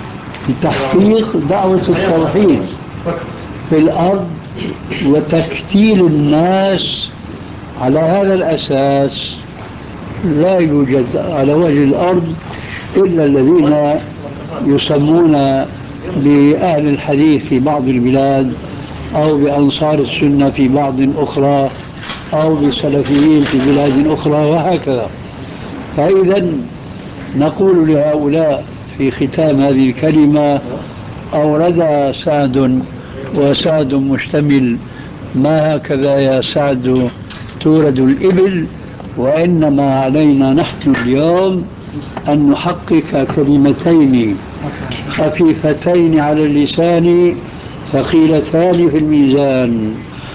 S2: بتحقيق دعوة التوحيد في الأرض وتكتيل الناس على هذا الأساس؟ لا يوجد على وجه الأرض إلا الذين يسمون بأهل الحديث في بعض البلاد أو بأنصار السنة في بعض أخرى أو بسلفيين في بلاد أخرى وهكذا. فإذا نقول لهؤلاء في ختام هذه الكلمة: أورد سعد وسعد مشتمل، ما هكذا يا سعد تورد الإبل، وإنما علينا نحن اليوم أن نحقق كلمتين خفيفتين على اللسان ثقيلتان في الميزان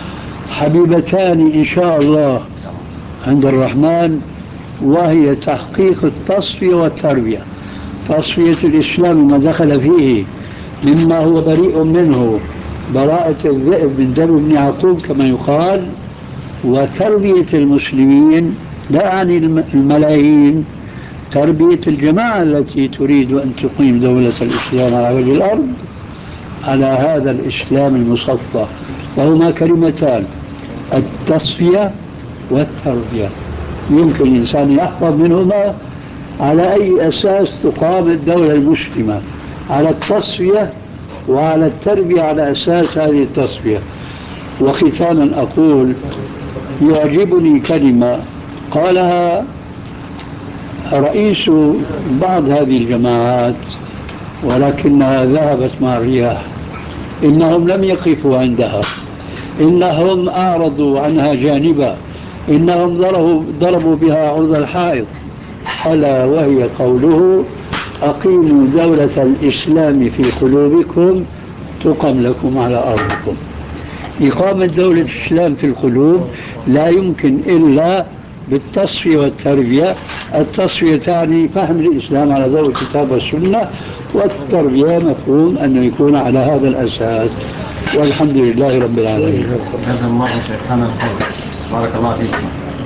S2: حبيبتان إن شاء الله عند الرحمن، وهي تحقيق التصفية والتربية. تصفية الإسلام ما دخل فيه مما هو بريء منه براءة الذئب من دم ابن يعقوب كما يقال، وتربية المسلمين لا يعني الملايين، تربية الجماعة التي تريد أن تقيم دولة الإسلام على وجه الأرض على هذا الإسلام المصفى. وهما كلمتان: التصفية والتربية. يمكن الإنسان يحفظ منهما على أي أساس تقام الدولة المسلمة، على التصفية وعلى التربية على أساس هذه التصفية. وختاما أقول يعجبني كلمة قالها رئيس بعض هذه الجماعات ولكنها ذهبت مع الرياح: إنهم لم يقفوا عندها، إنهم أعرضوا عنها جانبا، إنهم ضربوا بها عرض الحائط، ألا وهي قوله: أقيموا دولة الإسلام في قلوبكم تقم لكم على أرضكم. إقامة دولة الإسلام في القلوب لا يمكن إلا بالتصفية والتربية. التصفية تعني فهم الإسلام على ضوء الكتاب والسنة، والتربية مفهوم أنه يكون على هذا الأساس. والحمد لله رب العالمين.
S3: جزا الله شيخنا الخير، بارك الله فيكم.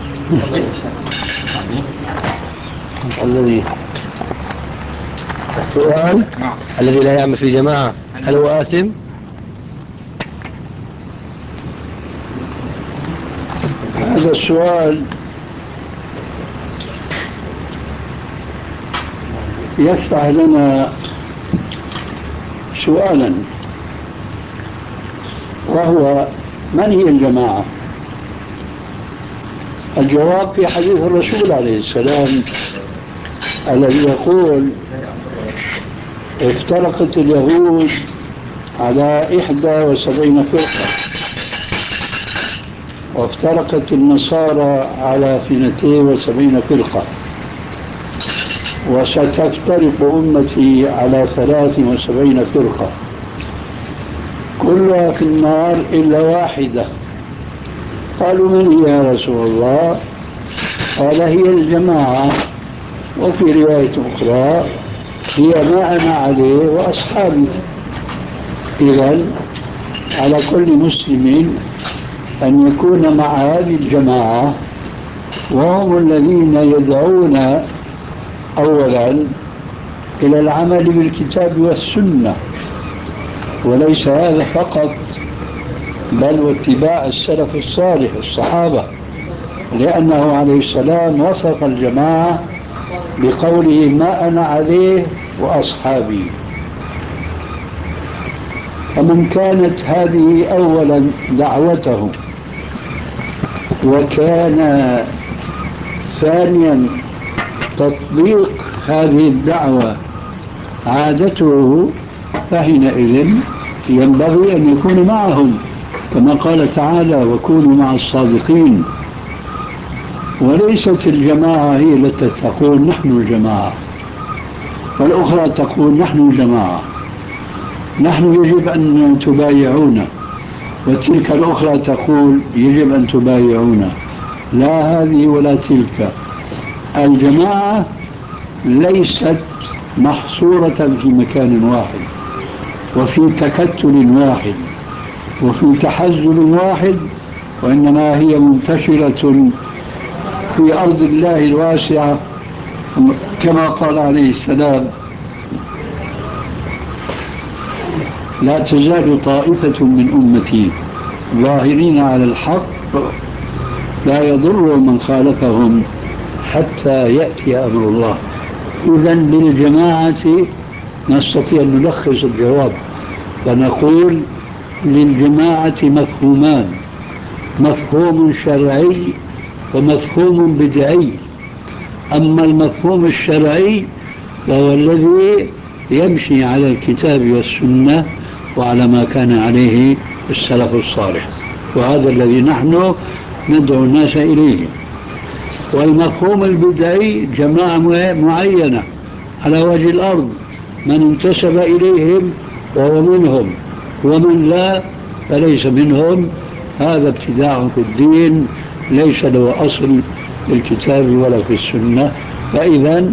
S1: الذي السؤال الذي لا يعمل في جماعة هل هو آثم؟
S2: هذا السؤال يفتح لنا سؤالا، وهو: من هي الجماعة؟ الجواب في حديث الرسول عليه السلام الذي يقول: افترقت اليهود على 71 فرقة، وافترقت النصارى على 72 فرقة، وستفترق أمتي على 73 فرقة، كلها في النار إلا واحدة. قالوا: من هي يا رسول الله؟ قال: هي الجماعة. وفي رواية أخرى: هي ما أنا عليه وأصحابي. إذن على كل مسلم أن يكون مع هذه الجماعة، وهم الذين يدعون أولا إلى العمل بالكتاب والسنة، وليس هذا فقط، بل واتباع السلف الصالح الصحابة، لأنه عليه السلام وصف الجماعة بقوله: ما أنا عليه وأصحابي. فمن كانت هذه أولا دعوته، وكان ثانيا تطبيق هذه الدعوة عادته، فحينئذ ينبغي أن يكون معهم، كما قال تعالى: وكونوا مع الصادقين. وليست الجماعة هي التي تقول نحن الجماعة، والأخرى تقول نحن الجماعة، نحن يجب أن تبايعونا، وتلك الأخرى تقول يجب أن تبايعونا. لا هذه ولا تلك. الجماعة ليست محصورة في مكان واحد، وفي تكتل واحد، وفي تحزب واحد، وإنما هي منتشرة في أرض الله الواسعة، كما قال عليه السلام: لا تزال طائفة من أمتي ظاهرين على الحق لا يضر من خالفهم حتى يأتي أمر الله. إذن للجماعة نستطيع أن نلخص الجواب ونقول: للجماعة مفهومان: مفهوم شرعي ومفهوم بدعي. أما المفهوم الشرعي فهو الذي يمشي على الكتاب والسنة وعلى ما كان عليه السلف الصالح، وهذا الذي نحن ندعو الناس إليه. والمفهوم البدعي جماعة معينة على وجه الأرض، من انتسب إليهم وهو منهم، ومن لا فليس منهم. هذا ابتداع في الدين ليس له أصل في الكتاب ولا في السنة. فإذا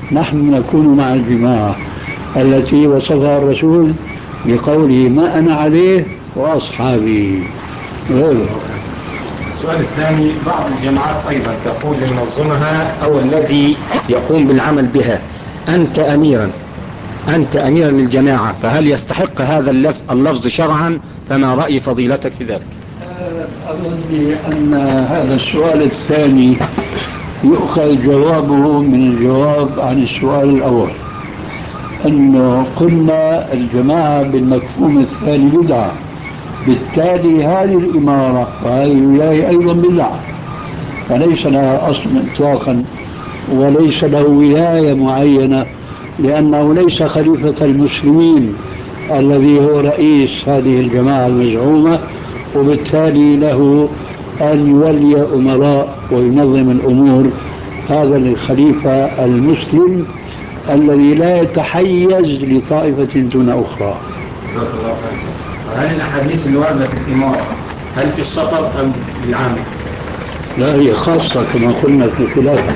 S2: نحن نكون مع الجماعة التي وصفها الرسول بقوله ما أنا عليه وأصحابي غيره.
S3: السؤال الثاني، بعض الجماعات أيضا تقول لمنظمها أو الذي يقوم بالعمل بها أنت أميرا للجماعة، فهل يستحق هذا اللفظ شرعا؟ فما رأي فضيلتك في ذلك؟
S2: أظن أن هذا السؤال الثاني يؤخذ جوابه من الجواب عن السؤال الأول، أنه قلنا الجماعة بالمفهوم الثاني بدعة، بالتالي هذه الإمارة وهذه الولاية أيضا بدعة، فليس لها أصل إطلاقا وليس له ولاية معينة، لأنه ليس خليفة المسلمين الذي هو رئيس هذه الجماعة المزعومة، وبالتالي له أن يولي أمراء وينظم الأمور. هذا الخليفة المسلم الذي لا يتحيز لطائفة دون أخرى.
S3: هل الأحاديث اللي وردت في الإمارة هل في السفر أم بالعامة؟
S2: لا، هي خاصة كما قلنا في الخلافة.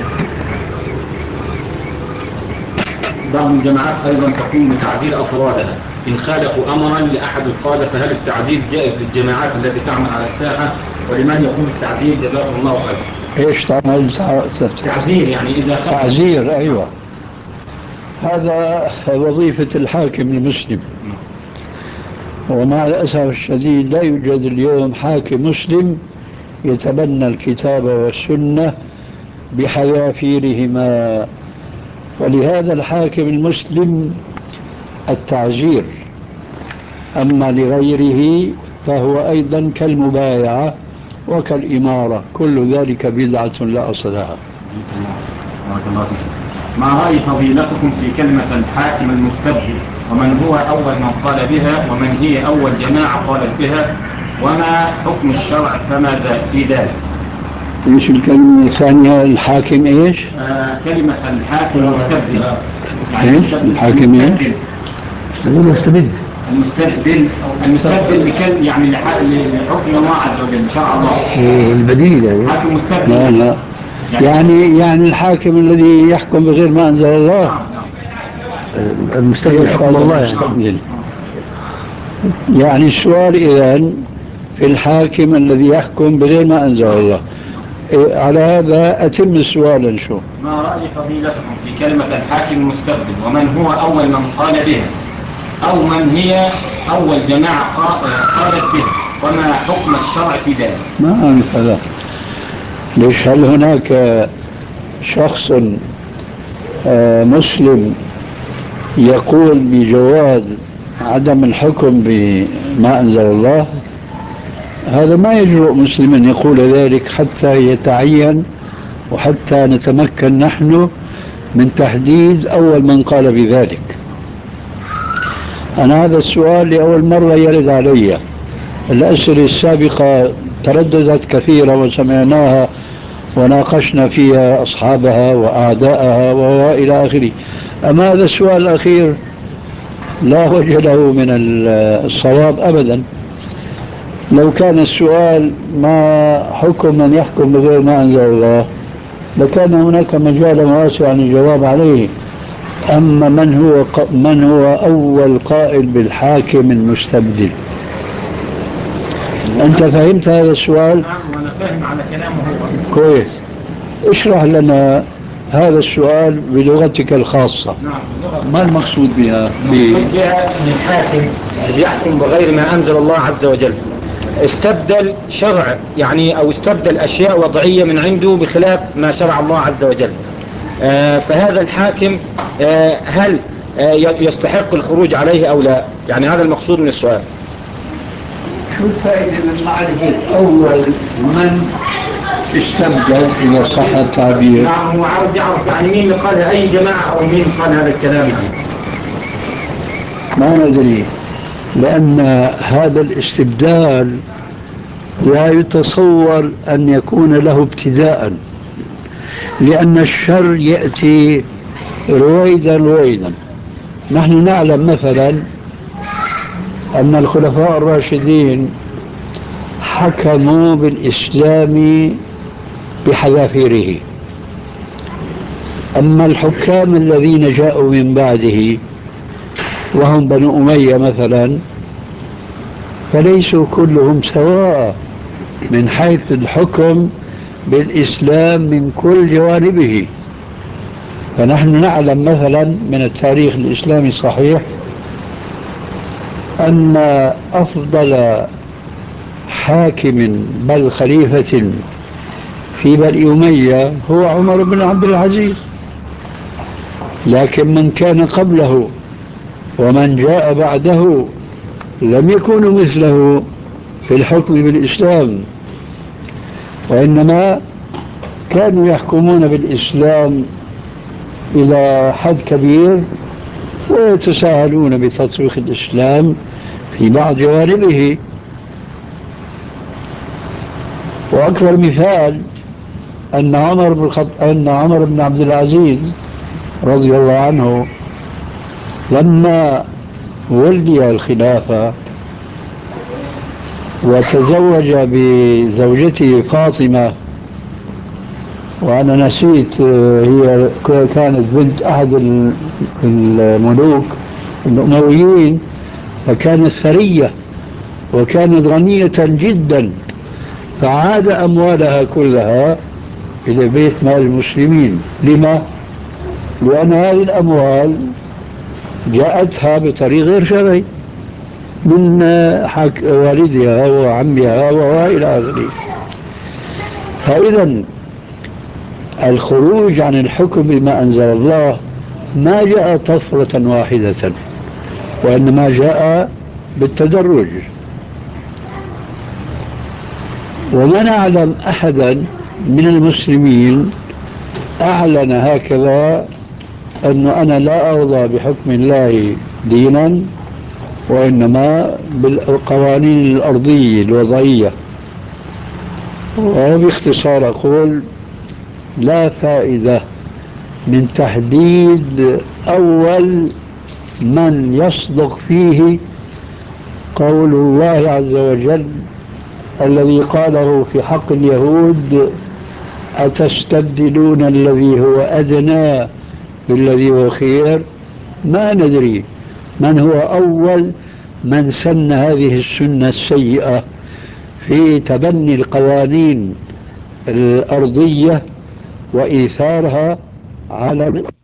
S3: بعض الجماعات أيضا تقوم بتعزيل أفرادها إن خالفوا أمرا لأحد القادة، فهل التعزيل جائز للجماعات التي تعمل على الساحة؟ ولمن يقوم بالتعزيل جزاكم الله خير؟
S2: ايش تعمل؟
S3: تعزير يعني إذا
S2: تعزير، أيوة، هذا وظيفة الحاكم المسلم، ومع الأسف الشديد لا يوجد اليوم حاكم مسلم يتبنى الكتاب والسنة بحذافيرهما، ولهذا الحاكم المسلم التعزير، أما لغيره فهو أيضا كالمبايعة وكالإمارة، كل ذلك بدعة لا أصل لها.
S3: ما رأي فضيلتكم في كلمة الحاكم المستبدل، ومن هو أول من قال بها، ومن هي أول جماعة قالت بها، وما حكم الشرع فماذا في ذلك؟
S2: ايش الكلمة الثانية؟ الحاكم ايش؟
S3: كلمة الحاكم المستبدل.
S2: ايش؟ الحاكم ايش؟
S1: المستبد
S3: المستبدل يعني لحكم الله عز وجل شرع الله.
S1: البديل يعني.
S3: حاكم مستبدل.
S2: لا يعني الحاكم الذي يحكم بغير ما أنزل الله.
S1: المستبد حكم الله
S2: يعني. يعني السؤال إذن في الحاكم الذي يحكم بغير ما أنزل الله. على هذا أتم السؤال نشوف.
S3: ما رأي فضيلتكم في كلمة الحاكم المستبدل، ومن هو أول من قال بها، أو من هي أول جماعة قالت بها، وما حكم الشرع في ذلك؟
S2: ما أعرف هذا. ليش هل هناك شخص مسلم يقول بجواز عدم الحكم بما أنزل الله؟ هذا ما يجرؤ مسلم أن يقول ذلك حتى يتعين وحتى نتمكن نحن من تحديد أول من قال بذلك. أنا هذا السؤال لأول مرة يرد علي. الأسئلة السابقة ترددت كثيرا وسمعناها وناقشنا فيها أصحابها وأعداءها وإلى آخره، أما هذا السؤال الأخير لا وجه له من الصواب أبدا. لو كان السؤال ما حكم من يحكم بغير ما أنزل الله لكان هناك مجال واسع للجواب عليه. أما من هو أول قائل بالحاكم المستبدل؟ أنت فهمت هذا السؤال؟
S3: نعم، وأنا فاهم على كلامه هو.
S2: كويس. اشرح لنا هذا السؤال بلغتك الخاصة.
S3: نعم.
S2: ما المقصود بها؟
S3: بها أن الحاكم يحكم بغير ما أنزل الله عز وجل، استبدل شرع يعني، أو استبدل أشياء وضعية من عنده بخلاف ما شرع الله عز وجل. فهذا الحاكم هل يستحق الخروج عليه أو لا؟ يعني هذا المقصود من السؤال.
S2: شو الفائدة من معرفة أول من استبدل إذا صح التعبير؟
S3: نعم، هو عاوز يعرف يعني مين اللي قال، أي جماعة أو مين قال هذا الكلام يعني.
S2: ما ندري، لأن هذا الاستبدال لا يتصور أن يكون له ابتداء، لأن الشر يأتي رويدا رويدا. نحن نعلم مثلا أن الخلفاء الراشدين حكموا بالإسلام بحذافيره، أما الحكام الذين جاءوا من بعده وهم بنو أمية مثلا فليسوا كلهم سواء من حيث الحكم بالإسلام من كل جوانبه. فنحن نعلم مثلا من التاريخ الإسلامي الصحيح أن أفضل حاكم بل خليفة في بني أمية هو عمر بن عبد العزيز، لكن من كان قبله ومن جاء بعده لم يكونوا مثله في الحكم بالإسلام، وإنما كانوا يحكمون بالإسلام إلى حد كبير ويتساهلون بتطبيق الإسلام في بعض جوانبه. وأكبر مثال أن عمر بن عبد العزيز رضي الله عنه لما ولي الخلافة وتزوج بزوجته فاطمة، وأنا نسيت هي كانت بنت أحد الملوك الأمويين، فكانت ثرية وكانت غنية جدا، فعاد أموالها كلها إلى بيت مال المسلمين. لما؟ لأن هذه الأموال جاءتها بطريق غير شرعي من والدها وعمها وإلى آخره. فإذا الخروج عن الحكم بما أنزل الله ما جاء طفرة واحدة، وإنما جاء بالتدرج. وما نعلم أحدا من المسلمين أعلن هكذا أن أنا لا أرضى بحكم الله دينا، وإنما بالقوانين الأرضية الوضعية. وباختصار أقول لا فائدة من تحديد أول من يصدق فيه قول الله عز وجل الذي قاله في حق اليهود: أتستبدلون الذي هو أدنى بالذي هو خير. ما ندري من هو أول من سن هذه السنة السيئة في تبني القوانين الأرضية وإيثارها على